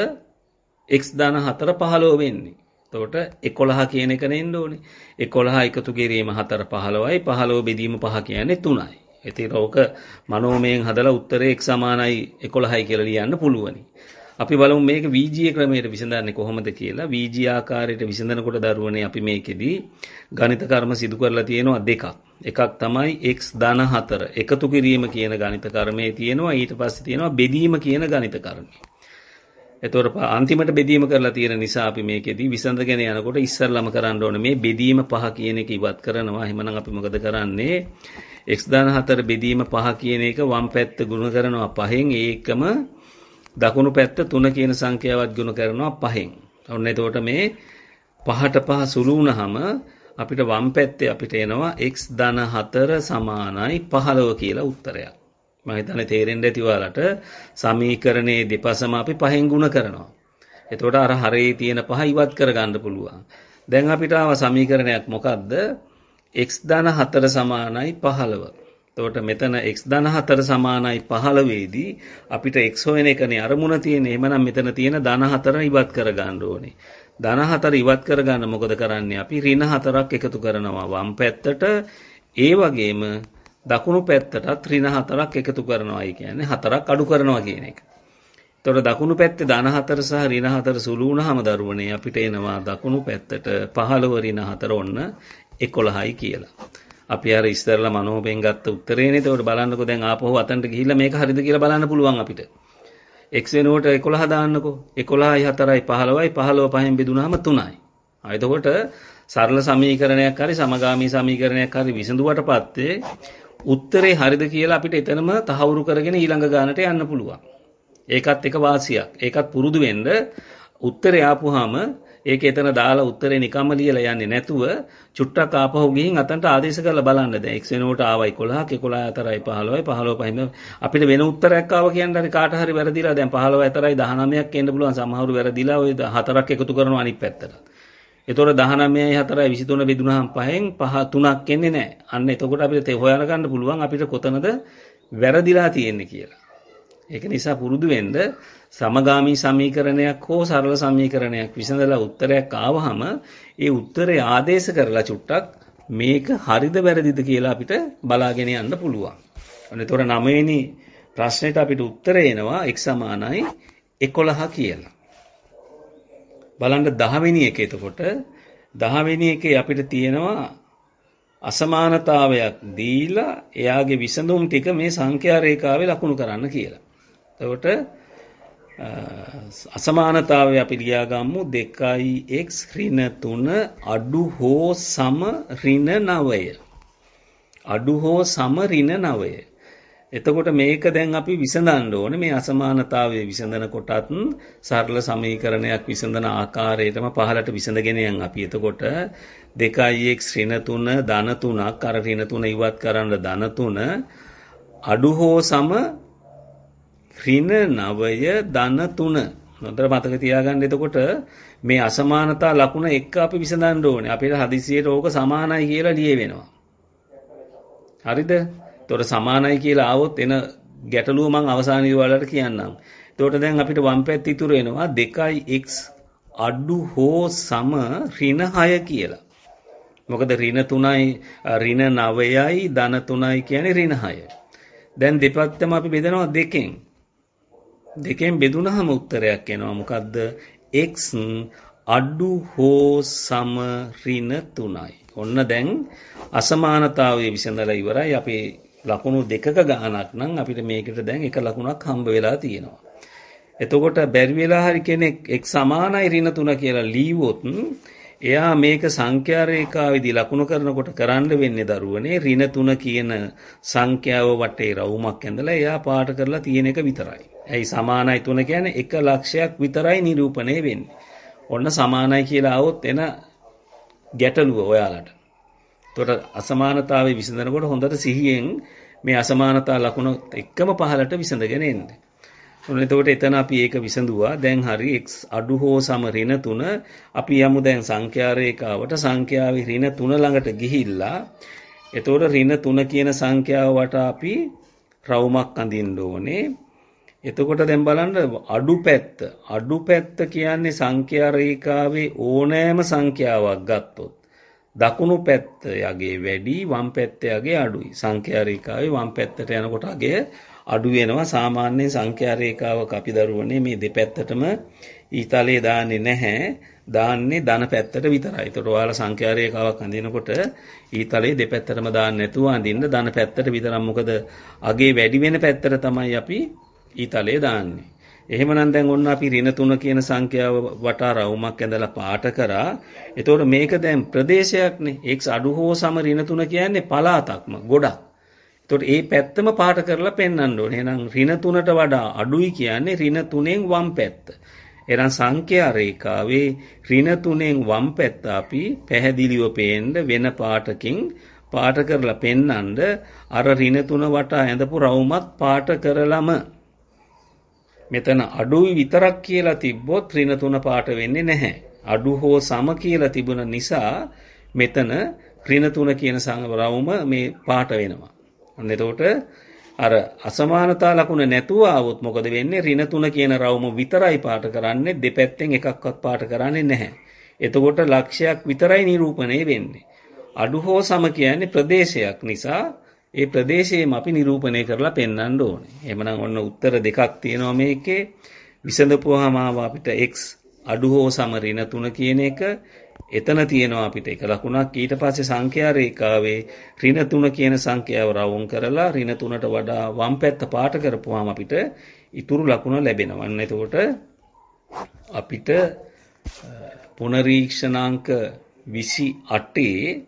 x ධන 4 15 වෙන්නේ. එතකොට 11 කියන එක නෙන්න ඕනේ. 11 එකතු කිරීම 4 15යි 15 බෙදීම 5 කියන්නේ 3යි. ඉතින් ඕක මනෝමයෙන් හදලා උත්තරේ x සමානයි 11යි කියලා ලියන්න පුළුවනි. අපි බලමු මේක වීජීය ක්‍රමයට විසඳන්නේ කොහොමද කියලා. වීජීය ආකාරයට විසඳනකොට දරුවනේ අපි මේකෙදී ගණිත කර්ම සිදු කරලා තියෙනවා දෙකක්. එකක් තමයි x ධන 4 එකතු කිරීම කියන ගණිත කර්මයේ තියෙනවා. ඊට පස්සේ තියෙනවා බෙදීම කියන ගණිත කර්මය. එතකොට අන්තිමට බෙදීම කරලා තියෙන නිසා අපි මේකෙදී විසඳගෙන යනකොට ඉස්සරළම කරන්න ඕනේ මේ බෙදීම 5 කියන එක ඉවත් කරනවා. එහෙමනම් අපි මොකද කරන්නේ? x ධන 4 බෙදීම 5 කියන එක වම් පැත්ත ගුණ කරනවා 5න්. ඒකම දකුණු පැත්ත 3 කියන සංඛ්‍යාවත් ගුණ කරනවා 5න්. ඔන්න එතකොට මේ 5ට 5 සුළු වුණාම අපිට වම් පැත්තේ අපිට එනවා x ධන 4 සමානයි 15 කියලා උත්තරයක්. මම හිතන්නේ තේරෙන්න ඇති ඔයාලට. සමීකරණයේ දෙපසම අපි 5න් ගුණ කරනවා. එතකොට අර හරේ තියෙන 5 ඉවත් කරගන්න පුළුවන්. දැන් අපිට ආව සමීකරණයක් මොකද්ද? x ධන 4 සමානයි 15. එතකොට මෙතන x ධන 4 සමානයි 15 දී අපිට x හොයන එකනේ අරමුණ තියෙන්නේ. එහෙමනම් මෙතන තියෙන ධන 4 ඉවත් කරගන්න ඕනේ. ධන 4 ඉවත් කරගන්න මොකද කරන්නේ? අපි ඍණ 4ක් එකතු කරනවා වම් පැත්තට. ඒ වගේම දකුණු පැත්තටත් ඍණ 4ක් එකතු කරනවා. ඒ කියන්නේ 4ක් අඩු කරනවා කියන එක. එතකොට දකුණු පැත්තේ ධන 4 සහ ඍණ 4 සුළු වුණාම දරුවනේ අපිට එනවා දකුණු පැත්තට 15 ඍණ 4 ඔන්න 11යි කියලා. අපි අර ඉස්සරලා මනෝමයෙන් ගත්ත උත්තරේනේ. එතකොට බලන්නකෝ දැන් ආපහු අතන්ට ගිහිල්ලා මේක හරිද කියලා බලන්න පුළුවන් අපිට. x වෙනුවට 11 දාන්නකෝ. 11යි 4යි 15යි 15 5න් බෙදුනහම 3යි. එතකොට සරල සමීකරණයක් හරි සමගාමී සමීකරණයක් හරි විසඳුවට පස්සේ උත්තරේ හරිද කියලා අපිට එතනම තහවුරු කරගෙන ඊළඟ ගානට යන්න පුළුවන්. ඒකත් එක වාසියක්. ඒකත් පුරුදු වෙන්න උත්තරේ ආපුවාම ඒක එතන දාලා උත්තරේ නිකම්ම ලියලා යන්නේ නැතුව චුට්ටක් ආපහු ගිහින් අතන්ට ආදේශ කරලා බලන්න. දැන් x වෙනුවට ආවා 11ක් 11 4යි 15යි 15 5යි අපිට වෙන උත්තරයක් ආව කියන්නේ හරි කාට හරි වැරදිලා දැන් 15 4යි 19ක් එන්න පුළුවන්. සමහරු වැරදිලා ওই 4ක් එකතු කරනවා අනිත් පැත්තට. එතකොට 19යි 4යි 23 බෙදුනහම 5න් 3ක් එන්නේ නැහැ. අන්න එතකොට අපිට හොයලා ගන්න පුළුවන් අපිට කොතනද වැරදිලා තියෙන්නේ කියලා. ඒක නිසා පුරුදු වෙන්න සමගාමී සමීකරණයක් හෝ සරල සමීකරණයක් විසඳලා උත්තරයක් ආවහම ඒ උත්තරේ ආදේශ කරලා චුට්ටක් මේක හරිද වැරදිද කියලා අපිට බලාගෙන යන්න පුළුවන්. අන්න එතකොට 9 වෙනි ප්‍රශ්නෙට අපිට උත්තරේ එනවා x සමානයි 11 කියලා. බලන්න 10 වෙනි එක. එතකොට 10 වෙනි එකේ අපිට තියෙනවා අසමානතාවයක් දීලා එයාගේ විසඳුම් ටික මේ සංඛ්‍යා රේඛාවේ ලකුණු කරන්න කියලා. එතකොට අසමානතාවය අපි ලියා ගමු 2x ඍණ 3 අඩු හෝ සම ඍණ 9. අඩු හෝ සම ඍණ 9. එතකොට මේක දැන් අපි විසඳන්න ඕනේ. මේ අසමානතාවය විසඳන කොටත් සරල සමීකරණයක් විසඳන ආකාරයටම පහලට විසඳගෙන යන් අපි. එතකොට 2x ඍණ 3 ධන 3ක් අර ඍණ 3 ඉවත් කරන්න ධන 3 අඩු හෝ සම ඍණ 9 ධන 3. හොඳට මතක තියාගන්න. එතකොට මේ අසමානතා ලකුණ එක්ක අපි විසඳන්න ඕනේ. අපිට හදිසියට ඕක සමානයි කියලා ලියවෙනවා. හරිද? එතකොට සමානයි කියලා ආවොත් එන ගැටලුව මම අවසානයේ ඔයාලට කියන්නම්. එතකොට දැන් අපිට වම් පැත්ත ඉතුරු වෙනවා 2x අඩු හෝ සම ඍණ 6 කියලා. මොකද ඍණ 3යි ඍණ 9යි ධන 3යි කියන්නේ ඍණ 6. දැන් දෙපැත්තම අපි බෙදනවා දෙකෙන්. දෙකෙන් බෙදුනහම උත්තරයක් එනවා මොකද්ද? x අඩු හෝ සම ඍණ 3යි. ඔන්න දැන් අසමානතාවය විසඳලා ඉවරයි. අපි ලකුණු දෙකක ගානක් නම් අපිට මේකට දැන් එක ලකුණක් හම්බ වෙලා තියෙනවා. එතකොට බැරි වෙලා හරි කෙනෙක් x සමානයි ඍණ 3 කියලා ලියුවොත් එයා මේක සංඛ්‍යා රේඛාවේදී ලකුණු කරනකොට කරන්න වෙන්නේ දරුවනේ ඍණ 3 කියන සංඛ්‍යාව වටේ රවුමක් ඇඳලා එයා පාට කරලා තියෙන එක විතරයි. ඇයි සමානයි 3 කියන්නේ 1 ලක්ෂයක් විතරයි නිරූපණය වෙන්නේ. ඔන්න සමානයි කියලා આવොත් එන ගැටලුව ඔයාලට. එතකොට අසමානතාවය විසඳනකොට හොඳට සිහියෙන් මේ අසමානතා ලකුණ එක්කම පහලට විසඳගෙන එන්න. ඔන්න එතකොට එතන අපි ඒක විසඳුවා. දැන් හරි x අඩු හෝ සම ඍණ 3 අපි යමු දැන් සංඛ්‍යා රේඛාවට සංඛ්‍යාවේ ඍණ 3 ළඟට ගිහිල්ලා එතකොට ඍණ 3 කියන සංඛ්‍යාව වට අපි රවුමක් අඳින්න ඕනේ. එතකොට දැන් බලන්න අඩු පැත්ත කියන්නේ සංඛ්‍යා රේඛාවේ ඕනෑම සංඛ්‍යාවක් ගත්තොත් දකුණු පැත්ත යගේ වැඩි වම් පැත්ත යගේ අඩුයි. සංඛ්‍යා රේඛාවේ වම් පැත්තට යනකොට අගය අඩු වෙනවා. සාමාන්‍ය සංඛ්‍යා රේඛාවක අපි දරුවනේ මේ දෙපැත්තටම ඊතලයේ දාන්නේ නැහැ. දාන්නේ ධන පැත්තට විතරයි. ඒතකොට ඔයාලා සංඛ්‍යා රේඛාවක් අඳිනකොට ඊතලයේ දෙපැත්තටම දාන්න නැතුව අඳින්න ධන පැත්තට විතරක්. මොකද අගේ වැඩි වෙන පැත්තට තමයි අපි ඊතලයේ දාන්නේ. එහෙමනම් දැන් ඔන්න අපි ඍණ 3 කියන සංඛ්‍යාව වටා රවුමක් ඇඳලා පාට කරා. එතකොට මේක දැන් ප්‍රදේශයක්නේ. x අඩු හෝ සම ඍණ 3 කියන්නේ පළාතක්ම ගොඩක්. එතකොට ඒ පැත්තම පාට කරලා පෙන්වන්න ඕනේ. එහෙනම් ඍණ 3ට වඩා අඩුයි කියන්නේ ඍණ 3න් වම් පැත්ත. එහෙනම් සංඛ්‍යා රේඛාවේ ඍණ 3න් වම් පැත්ත අපි පැහැදිලිව පේන්න වෙන පාටකින් පාට කරලා පෙන්වන්න අර ඍණ 3 වටා ඇඳපු රවුමත් පාට කරලම මෙතන අඩුයි විතරක් කියලා තිබ්බොත් ඍණ 3 පාට වෙන්නේ නැහැ. අඩු හෝ සම කියලා තිබුණ නිසා මෙතන ඍණ 3 කියන රවුම මේ පාට වෙනවා. අන්න එතකොට අර අසමානතා ලකුණ නැතුව આવොත් මොකද වෙන්නේ? ඍණ 3 කියන රවුම විතරයි පාට කරන්නේ. දෙපැත්තෙන් එකක්වත් පාට කරන්නේ නැහැ. එතකොට ලක්ෂයක් විතරයි නිරූපණය වෙන්නේ. අඩු හෝ සම කියන්නේ ප්‍රදේශයක් නිසා ඒ ප්‍රදේශයේම අපි නිරූපණය කරලා පෙන්වන්න ඕනේ. එහෙමනම් ඔන්න උත්තර දෙකක් තියෙනවා මේකේ. විසඳපුවාම අපිට x අඩු හෝ සම ඍණ 3 කියන එක එතන තියෙනවා අපිට එක ලකුණක්. ඊට පස්සේ සංඛ්‍යා රේඛාවේ ඍණ 3 කියන සංඛ්‍යාව රවුම් කරලා ඍණ 3ට වඩා වම් පැත්ත පාට කරපුවාම අපිට ඉතුරු ලකුණ ලැබෙනවා. අන්න එතකොට අපිට පුනරීක්ෂණාංක 28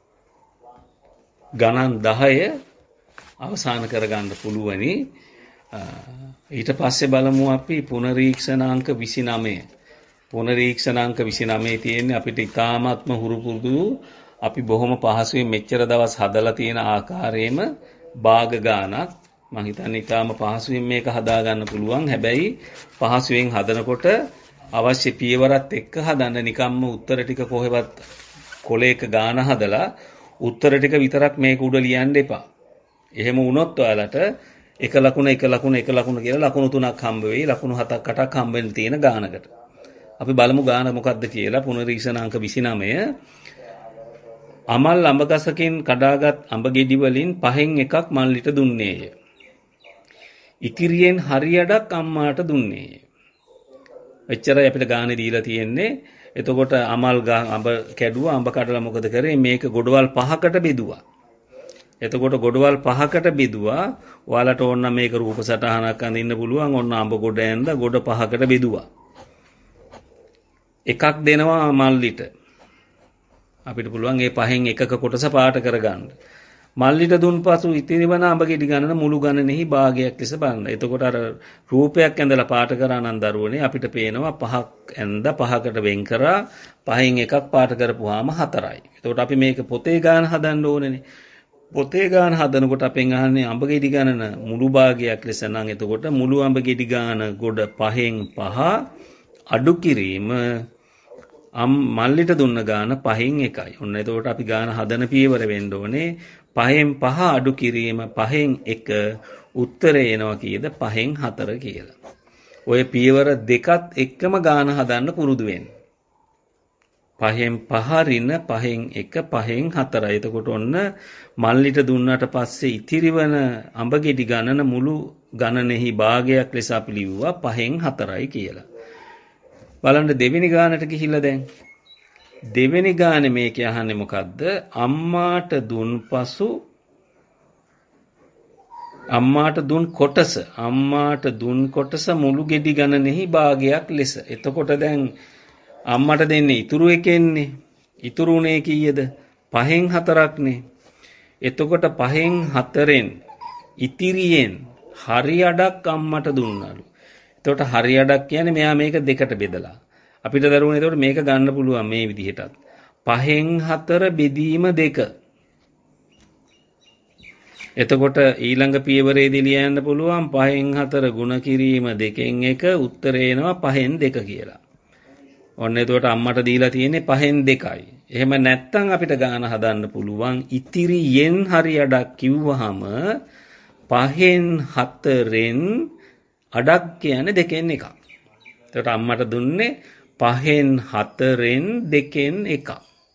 ගණන් 10 අවසන් කරගන්න පුළුවනි. ඊට පස්සේ බලමු අපි පුනරීක්ෂණාංක 29. පුනරීක්ෂණාංක 29 තියෙන්නේ අපිට ඉතාමත්ම හුරු පුරුදු අපි බොහොම පහසුවෙන් මෙච්චර දවස් හදලා තියෙන ආකාරයෙන්ම භාග ගානක්. මම හිතන්නේ ඉතාම පහසුවෙන් මේක හදා ගන්න පුළුවන්. හැබැයි පහසුවෙන් හදනකොට අවශ්‍ය පියවරත් එක්ක හදන්න. නිකම්ම උත්තර ටික කොහෙවත් කොලයක ගාන හදලා උත්තර ටික විතරක් මේක උඩ ලියන්න එපා. එහෙම වුණොත් ඔයාලට එක ලකුණ කියලා ලකුණු 3ක් හම්බ වෙයි. ලකුණු 7ක් 8ක් හම්බ වෙන්න තියෙන ගානකට. අපි බලමු ගාන මොකක්ද කියලා. පුනරීක්ෂණාංක 29. අමල් අඹ ගසකින් කඩාගත් අඹ ගෙඩි වලින් 5න් එකක් මල්ලිට දුන්නේය. ඉතිරියෙන් හරියඩක් අම්මාට දුන්නේය. එච්චරයි අපිට ගානේ දීලා තියෙන්නේ. එතකොට අමල් අඹ කැඩුවා. අඹ කඩලා මොකද කරේ? මේක ගොඩවල් 5කට බෙදුවා. එතකොට ගොඩවල් 5කට බෙදුවා. ඔයාලට ඕන නම් මේක රූප සටහනක් අඳින්න පුළුවන්. ඔන්න අඹ ගොඩ ඇඳ ගොඩ 5කට බෙදුවා. එකක් දෙනවා මල්ලිට. අපිට පුළුවන් මේ 5න් එකක කොටස පාට කරගන්න. මල්ලිට දුන් පසු ඉතිරිවන අඹ ගෙඩි ගණන මුළු ගණනෙහි භාගයක් ලෙස බලන්න. එතකොට අර රූපයක් ඇඳලා පාට කරා නම් දරුවනේ අපිට පේනවා 5ක් ඇඳ 5කට වෙන් කරා 5න් එකක් පාට කරපුවාම 4යි. එතකොට අපි මේක පොතේ ගාන හදන්න ඕනේනේ. පොතේ ගාන හදනකොට අපෙන් අහන්නේ අඹ ගෙඩි ගණන මුළු භාගයක් ලෙස නම් එතකොට මුළු අඹ ගෙඩි ගාන ගොඩ 5න් 5 අඩු කිරීම මල්ලිට දුන්න ගාන 5න් 1යි. ඔන්න එතකොට අපි ගාන හදන පියවර වෙන්න ඕනේ 5න් 5 අඩු කිරීම 5න් 1 උත්තරේ එනවා කීයද? 5න් 4 කියලා. ඔය පියවර දෙකත් එක්කම ගාන හදන්න පුරුදු වෙන්න. 5න් 5 රින 5න් 1 5න් 4. එතකොට ඔන්න මල්ලිට දුන්නාට පස්සේ ඉතිරිවන අඹ ගෙඩි ගණන මුළු ගණනෙහි භාගයක් ලෙස අපි ලිව්වා 5න් 4යි කියලා. බලන්න දෙවෙනි ගානට ගිහිල්ලා දැන් දෙවෙනි ගානේ මේක අහන්නේ මොකද්ද? අම්මාට දුන් කොටස මුළු ගෙඩි ගණනෙහි භාගයක් ලෙස. එතකොට දැන් අම්මට දෙන්නේ ඉතුරු එකෙන්නේ. ඉතුරු උනේ කීයද? 5න් 4ක්නේ. එතකොට 5න් 4න් ඉතිරියෙන් හරි අඩක් අම්මට දුන්නලු. එතකොට හරි අඩක් කියන්නේ මෙයා මේක දෙකට බෙදලා. අපිට දරුවනේ එතකොට මේක ගන්න පුළුවන් මේ විදිහටත්. 5න් 4 බෙදීම 2. එතකොට ඊළඟ පියවරේදී ලියන්න පුළුවන් 5න් 4 ගුණ කිරීම 2න් 1 උත්තරේ එනවා 5න් 2 කියලා. ඔන්න එතකොට අම්මට දීලා තියෙන්නේ 5න් 2යි. එහෙම නැත්තම් අපිට ගාන හදන්න පුළුවන් ඉතිරියෙන් හරි අඩක් කිව්වහම 5න් 4න් අඩක් කියන්නේ 2න් 1. එතකොට අම්මට දුන්නේ 5න් 4න් 2න් 1.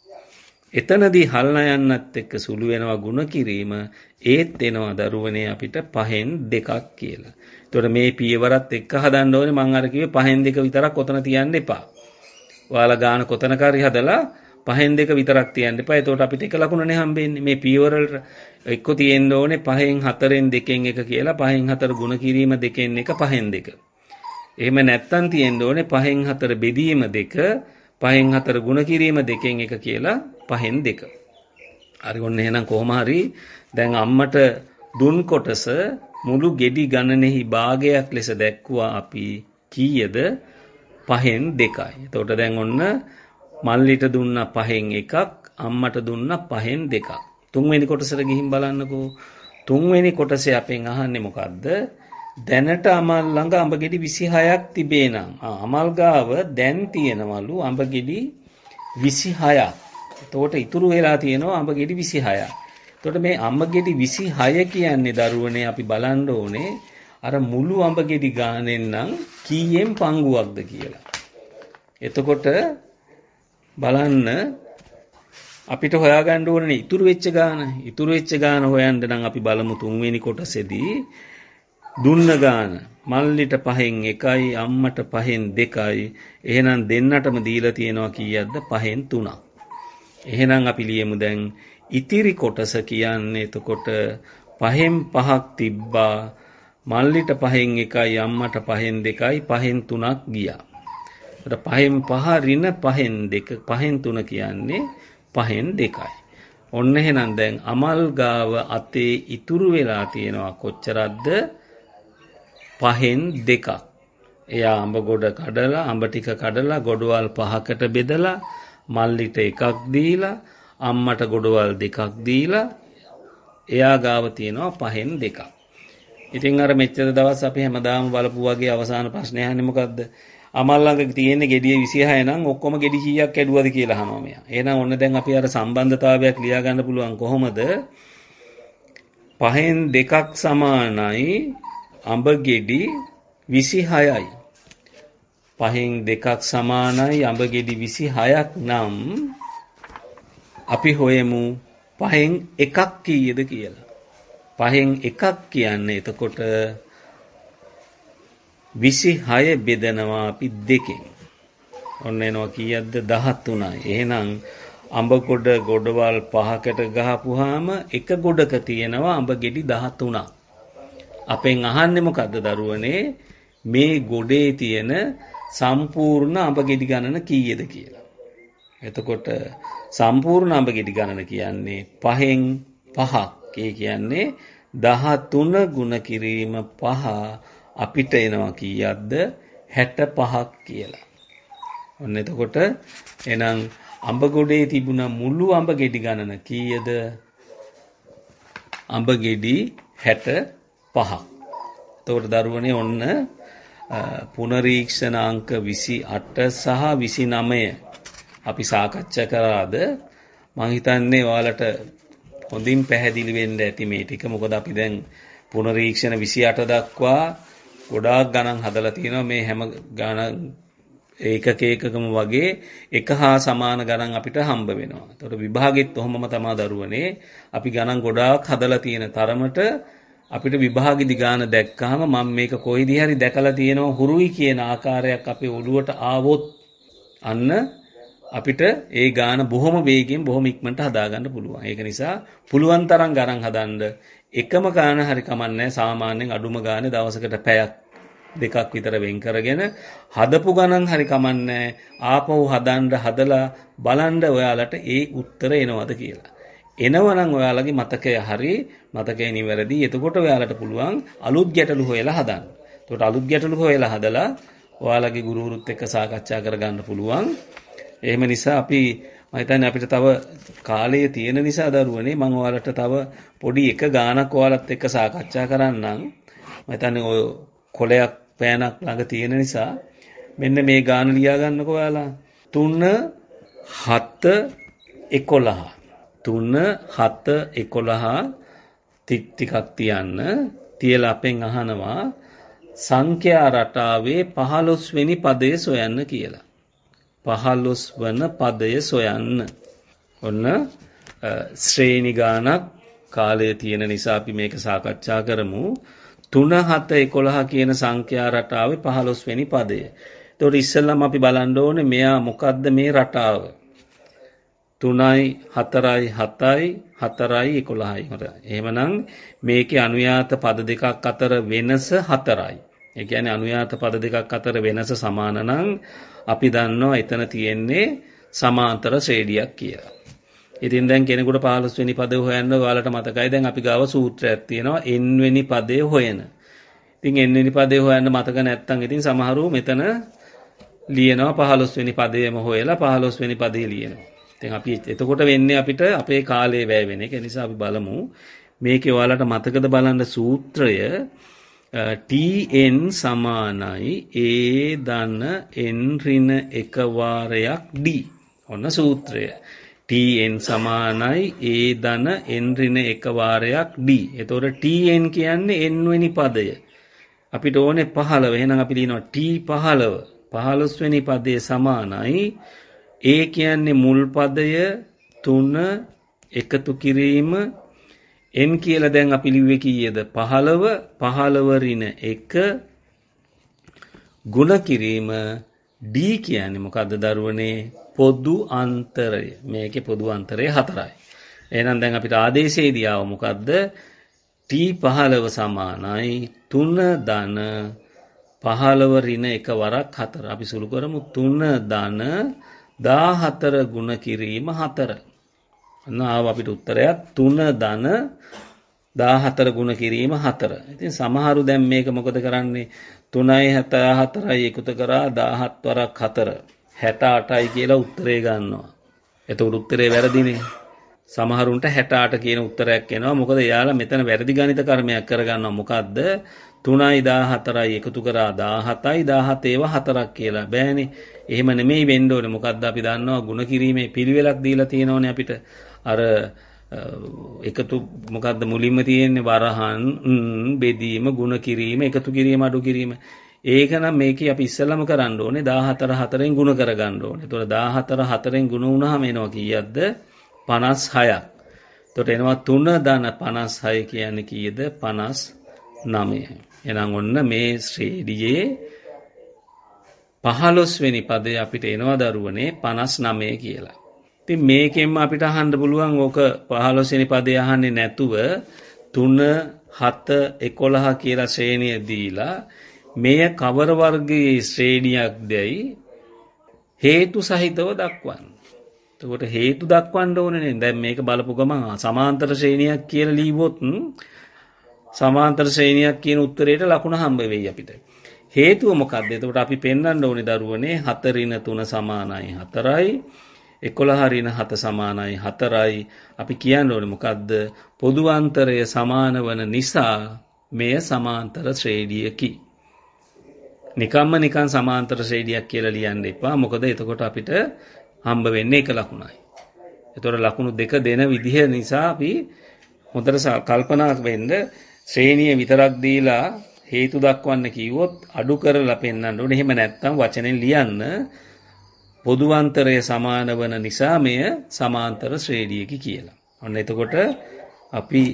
එතනදී හල්ලා යන්නත් එක්ක සුළු වෙනවා ගුණ කිරීම ඒත් එනවා දරුවනේ අපිට 5න් 2ක් කියලා. එතකොට මේ පියවරත් එක්ක හදන්න ඕනේ මම අර කිව්වේ 5න් 2 විතරක් ඔතන තියන්න එපා. ඔයාලා ගාන කොතනක හරි හදලා 5න් 2 විතරක් තියන්න එපා. එතකොට අපිට එක ලකුණනේ හම්බෙන්නේ. මේ පියවර එක්ක තියෙන්න ඕනේ 5න් 4න් 2න් 1 කියලා 5න් 4 ගුණ කිරීම 2න් 1 5න් 2. එහෙම නැත්තම් තියෙන්න ඕනේ 5න් 4 බෙදීම 2 5න් 4 ගුණ කිරීම 2න් 1 කියලා 5න් 2. හරි ඔන්න එහෙනම් කොහොම හරි දැන් අම්මට දුන් කොටස මුළු ගෙඩි ගණනෙහි භාගයක් ලෙස දැක්කුවා අපි කීයද 5න් 2යි. එතකොට දැන් ඔන්න මල්ලිට දුන්නා 5න් 1ක් අම්මට දුන්නා 5න් 2ක්. තුන්වෙනි කොටසට ගිහින් බලන්නකෝ. තුන්වෙනි කොටසේ අපෙන් අහන්නේ මොකද්ද? දැනට අමල් ළඟ අඹ ගෙඩි 26ක් තිබේ නම් අමල් ගාව දැන් තියෙනවලු අඹ ගෙඩි 26ක්. එතකොට ඉතුරු වෙලා තියෙනවා අඹ ගෙඩි 26ක්. එතකොට මේ අඹ ගෙඩි 26 කියන්නේ දරුවනේ අපි බලන්න ඕනේ අර මුළු අඹ ගෙඩි ගානෙන් නම් කීයෙන් පංගුවක්ද කියලා. එතකොට බලන්න අපිට හොයාගන්න ඕනේ ඉතුරු වෙච්ච ගාන. ඉතුරු වෙච්ච ගාන හොයන්න නම් අපි බලමු තුන්වෙනි කොටසේදී දුන්න ගාන මල්ලිට 5න් 1යි අම්මට 5න් 2යි. එහෙනම් දෙන්නටම දීලා තියෙනවා කීයක්ද? 5න් 3ක්. එහෙනම් අපි ලියමු දැන් ඉතිරි කොටස කියන්නේ එතකොට 5න් 5ක් තිබ්බා. මල්ලිට 5න් 1යි අම්මට 5න් 2යි 5න් 3ක් ගියා. එතකොට 5න් 5 රින 5න් 2 5න් 3 කියන්නේ 5න් 2යි. ඔන්න එහෙනම් දැන් අමල් ගාව අතේ ඉතුරු වෙලා තියෙනවා කොච්චරක්ද? 5න් 2ක්. එයා අඹ ගොඩ කඩලා අඹ ටික කඩලා ගොඩවල් 5කට බෙදලා මල්ලිට 1ක් දීලා අම්මට ගොඩවල් 2ක් දීලා එයා ගාව තියෙනවා 5න් 2ක්. ඉතින් අර මෙච්චර දවස් අපි හැමදාම බලපු වගේ අවසාන ප්‍රශ්නේ අහන්නේ මොකද්ද? අමල් ළඟ තියෙන ගෙඩිය 26 නම් ඔක්කොම ගෙඩි කීයක් කැඩුවද කියලා අහනවා මෙයා. එහෙනම් ඔන්න දැන් අපි අර සම්බන්ධතාවයක් ලියා ගන්න පුළුවන් කොහොමද? 5න් 2ක් සමානයි අඹ ගෙඩි 26යි. 5න් 2ක් සමානයි අඹ ගෙඩි 26ක් නම් අපි හොයමු 5න් 1ක් කීයද කියලා. 5න් 1ක් කියන්නේ එතකොට 26 බෙදනවා අපි 2කින්. ඔන්න එනවා කීයක්ද? 13යි. එහෙනම් අඹ ගොඩවල් 5කට ගහපුවාම එක ගොඩක තියෙනවා අඹ ගෙඩි 13ක්. අපෙන් අහන්නේ මොකද්ද දරුවනේ? මේ ගොඩේ තියෙන සම්පූර්ණ අඹ ගෙඩි ගණන කීයද කියලා. එතකොට සම්පූර්ණ අඹ ගෙඩි ගණන කියන්නේ 5න් 5ක්. ඒ කියන්නේ 13 ගුණ කිරීම 5 අපිට එනවා කීයක්ද? 65ක් කියලා. ඔන්න එතකොට එහෙනම් අඹ ගොඩේ තිබුණ මුළු අඹ ගෙඩි ගණන කීයද? අඹ ගෙඩි 65ක්. එතකොට දරුවනේ ඔන්න පුනරීක්ෂණ අංක 28 සහ 29 අපි සාකච්ඡා කරාද? මම හිතන්නේ ඔයාලට හොඳින් පැහැදිලි වෙන්න ඇති මේ ටික. මොකද අපි දැන් පුනරීක්ෂණ 28 දක්වා ගොඩාක් ගණන් හදලා තියෙනවා මේ හැම ගණන් ඒකකම වගේ එක හා සමාන ගණන් අපිට හම්බ වෙනවා. එතකොට විභාගෙත් ඔහොමම තමයි දරුවනේ අපි ගණන් ගොඩාක් හදලා තියෙන තරමට අපිට විභාගෙදි ගාන දැක්කහම මම මේක කොයිදී හරි දැකලා තියෙනවා හුරුයි කියන ආකාරයක් අපේ ඔළුවට ආවොත් අන්න අපිට ඒ ගාන බොහොම වේගෙන් බොහොම ඉක්මනට හදාගන්න පුළුවන්. ඒක නිසා පුළුවන් තරම් ගණන් හදන්න එකම ගාන හරි කමන්නේ සාමාන්‍යයෙන් අඩුම ගානේ දවසකට පැයක් දෙකක් විතර වෙන් කරගෙන හදපු ගණන් හරි කමන්නේ ආපහු හදලා බලන්න ඔයාලට ඒ උත්තර එනවද කියලා. එනවනම් ඔයාලගේ මතකය හරි මතකය නිවැරදි. එතකොට ඔයාලට පුළුවන් අලුත් ගැටලු හොයලා හදන්න. එතකොට අලුත් ගැටලු හොයලා හදලා ඔයාලගේ ගුරුවරුත් එක්ක සාකච්ඡා කරගන්න පුළුවන්. එහෙම නිසා අපි මම හිතන්නේ අපිට තව කාලය තියෙන නිසා දරුවනේ මම ඔයාලට තව පොඩි එක ගානක් ඔයාලත් එක්ක සාකච්ඡා කරන්නම්. මම හිතන්නේ ඔය කොලයක් පෑනක් ළඟ තියෙන නිසා මෙන්න මේ ගාන ලියා ගන්නකෝ ඔයාලා. 3 7 11 3 7 11 ටිකක් තියන්න. තියලා අපෙන් අහනවා සංඛ්‍යා රටාවේ 15 වෙනි පදය සොයන්න කියලා. 15 වන පදය සොයන්න. ඔන්න ශ්‍රේණි ගානක් කාලය තියෙන නිසා අපි මේක සාකච්ඡා කරමු. 3 7 11 කියන සංඛ්‍යා රටාවේ 15 වෙනි පදය. එතකොට ඉස්සෙල්ලාම අපි බලන්න ඕනේ මෙයා මොකද්ද මේ රටාව? 3යි 4යි 7යි 4යි 11යි. එහෙමනම් මේකේ අනුයාත පද දෙකක් අතර වෙනස 4යි. ඒ කියන්නේ අනුයාත පද දෙකක් අතර වෙනස සමාන නම් අපි දන්නවා එතන තියෙන්නේ සමාන්තර ශ්‍රේණියක් කියලා. ඉතින් දැන් කෙනෙකුට 15 වෙනි පදේ හොයන්න ඔයාලට මතකයි දැන් අපි ගාව සූත්‍රයක් තියෙනවා n වෙනි පදේ හොයන. ඉතින් n වෙනි පදේ හොයන්න මතක නැත්නම් ඉතින් සමහරව මෙතන ලියනවා 15 වෙනි පදේම හොයලා 15 වෙනි පදේ ලියනවා. ඉතින් අපි එතකොට වෙන්නේ අපිට අපේ කාලේ වැය වෙන එක. ඒ නිසා අපි බලමු මේකේ ඔයාලට මතකද බලන්න සූත්‍රය tn සමානයි a ධන n ඍණ එක වාරයක් d. ඔන්න සූත්‍රය. tn සමානයි a ධන n ඍණ එක වාරයක් d. එතකොට tn කියන්නේ n වෙනි පදය. අපිට ඕනේ 15. එහෙනම් අපි ලියනවා t 15. 15 වෙනි පදයේ සමානයි a කියන්නේ මුල් පදය 3 එකතු කිරීම n කියලා දැන් අපි ලිව්වේ කීයද 15 15 ඍණ 1 ගුණ කිරීම d කියන්නේ මොකද්ද දරුවනේ පොදු අන්තරය. මේකේ පොදු අන්තරය 4යි. එහෙනම් දැන් අපිට ආදේශයේදී ආව මොකද්ද t 15 සමානයි 3 ධන 15 ඍණ 1 වරක් 4. අපි සුළු කරමු 3 ධන 14 ගුණ කිරීම 4. අන්න ආව අපිට උත්තරයක් 3 ධන 14 ගුණ කිරීම 4. ඉතින් සමහරු දැන් මේක මොකද කරන්නේ 3යි 74යි එකතු කරා 17 වරක් 4 68යි කියලා උත්තරේ ගන්නවා. එතකොට උත්තරේ වැරදිනේ. සමහරුන්ට 68 කියන උත්තරයක් එනවා. මොකද එයාලා මෙතන වැරදි ගණිත කර්මයක් කරගන්නවා. මොකද්ද 3යි 14යි එකතු කරා 17යි 17 ඒවා 4ක් කියලා. බෑනේ. එහෙම නෙමෙයි වෙන්න ඕනේ. මොකද්ද අපි දන්නවා ගුණ කිරීමේ පිළිවෙලක් දීලා තියෙනෝනේ අපිට. අර එකතු මොකද්ද මුලින්ම තියෙන්නේ වරහන් බෙදීම ගුණ කිරීම එකතු කිරීම අඩු කිරීම. ඒක නම් මේකේ අපි ඉස්සෙල්ලාම කරන්න ඕනේ 14 4ෙන් ගුණ කරගන්න ඕනේ. ඒතකොට 14 4ෙන් ගුණ වුණාම එනවා කීයක්ද 56ක්. එතකොට එනවා 3 ධන 56 කියන්නේ කීයද 59. එහෙනම් ඔන්න මේ ශ්‍රේණියේ 15 වෙනි පදේ අපිට එනවා දරුවනේ 59 කියලා. ඉතින් මේකෙන්ම අපිට අහන්න පුළුවන් ඕක 15 වෙනි පදේ අහන්නේ නැතුව 3 7 11 කියලා ශ්‍රේණිය දීලා මෙය කවර වර්ගයේ ශ්‍රේණියක්දයි හේතු සහිතව දක්වන්න. එතකොට හේතු දක්වන්න ඕනේ නේ. දැන් මේක බලපු ගමන් සමාන්තර ශ්‍රේණියක් කියලා ලියුවොත් සමාන්තර ශ්‍රේණියක් කියන උත්තරේට ලකුණ හම්බ වෙයි අපිට. හේතුව මොකක්ද? එතකොට අපි පෙන්වන්න ඕනේ දරුවනේ 4 ඍණ 3 සමානයි 4යි 11 ඍණ 7 සමානයි 4යි. අපි කියන්න ඕනේ මොකද්ද? පොදු අන්තරය සමාන වන නිසා මෙය සමාන්තර ශ්‍රේණියකි. නිකන් සමාන්තර ශ්‍රේණියක් කියලා ලියන්න එපා. මොකද එතකොට අපිට හම්බ වෙන්නේ එක ලකුණයි. එතකොට ලකුණු දෙක දෙන විදිහ නිසා අපි හොඳට කල්පනා වෙන්න ශ්‍රේණිය විතරක් දීලා හේතු දක්වන්න කිව්වොත් අඩු කරලා පෙන්වන්න ඕනේ. එහෙම නැත්නම් වචනෙන් ලියන්න පොදුවන්තරය සමාන වන නිසා මෙය සමාන්තර ශ්‍රේණියකි කියලා. ඔන්න එතකොට අපි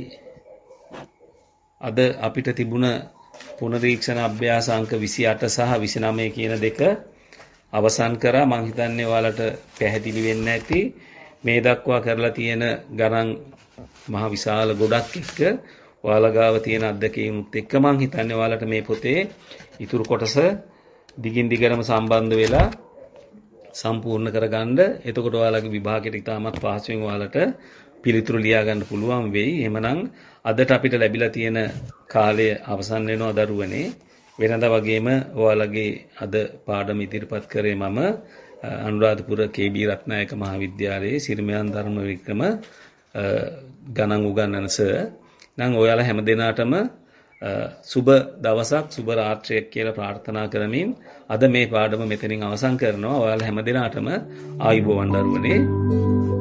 අද අපිට තිබුණ පුනරීක්ෂණ අභ්‍යාස අංක 28 සහ 29 කියන දෙක අවසන් කරා. මං හිතන්නේ ඔයාලට පැහැදිලි වෙන්න ඇති. මේ දක්වා කරලා තියෙන ගණන් මහ විශාල ගොඩක් එක්ක ඔයාලා ගාව තියෙන අත්දැකීමුත් එක්ක මං හිතන්නේ ඔයාලට මේ පොතේ ඉතුරු කොටස දිගින් දිගටම සම්බන්ධ වෙලා සම්පූර්ණ කරගන්න. එතකොට ඔයාලගේ විභාගයට ඉතාමත් පහසුවෙන් ඔයාලට පිළිතුරු ලියා ගන්න පුළුවන් වෙයි. එහෙමනම් අදට අපිට ලැබිලා තියෙන කාලය අවසන් වෙනවා දරුවනේ. වෙනදා වගේම ඔයාලගේ අද පාඩම ඉදිරිපත් කරේ මම අනුරාධපුර KB රත්නායක මහාවිද්‍යාලයේ සිරිමයන් ධර්ම වික්‍රම ගණන් උගන්වන සර්. නම් ඔයාලා හැම දිනාටම සුබ දවසක් සුබ රාත්‍රියක් කියලා ප්‍රාර්ථනා කරමින් අද මේ පාඩම මෙතනින් අවසන් කරනවා. ඔයාලා හැම දිනාටම ආයුබෝවන් දරුවනේ.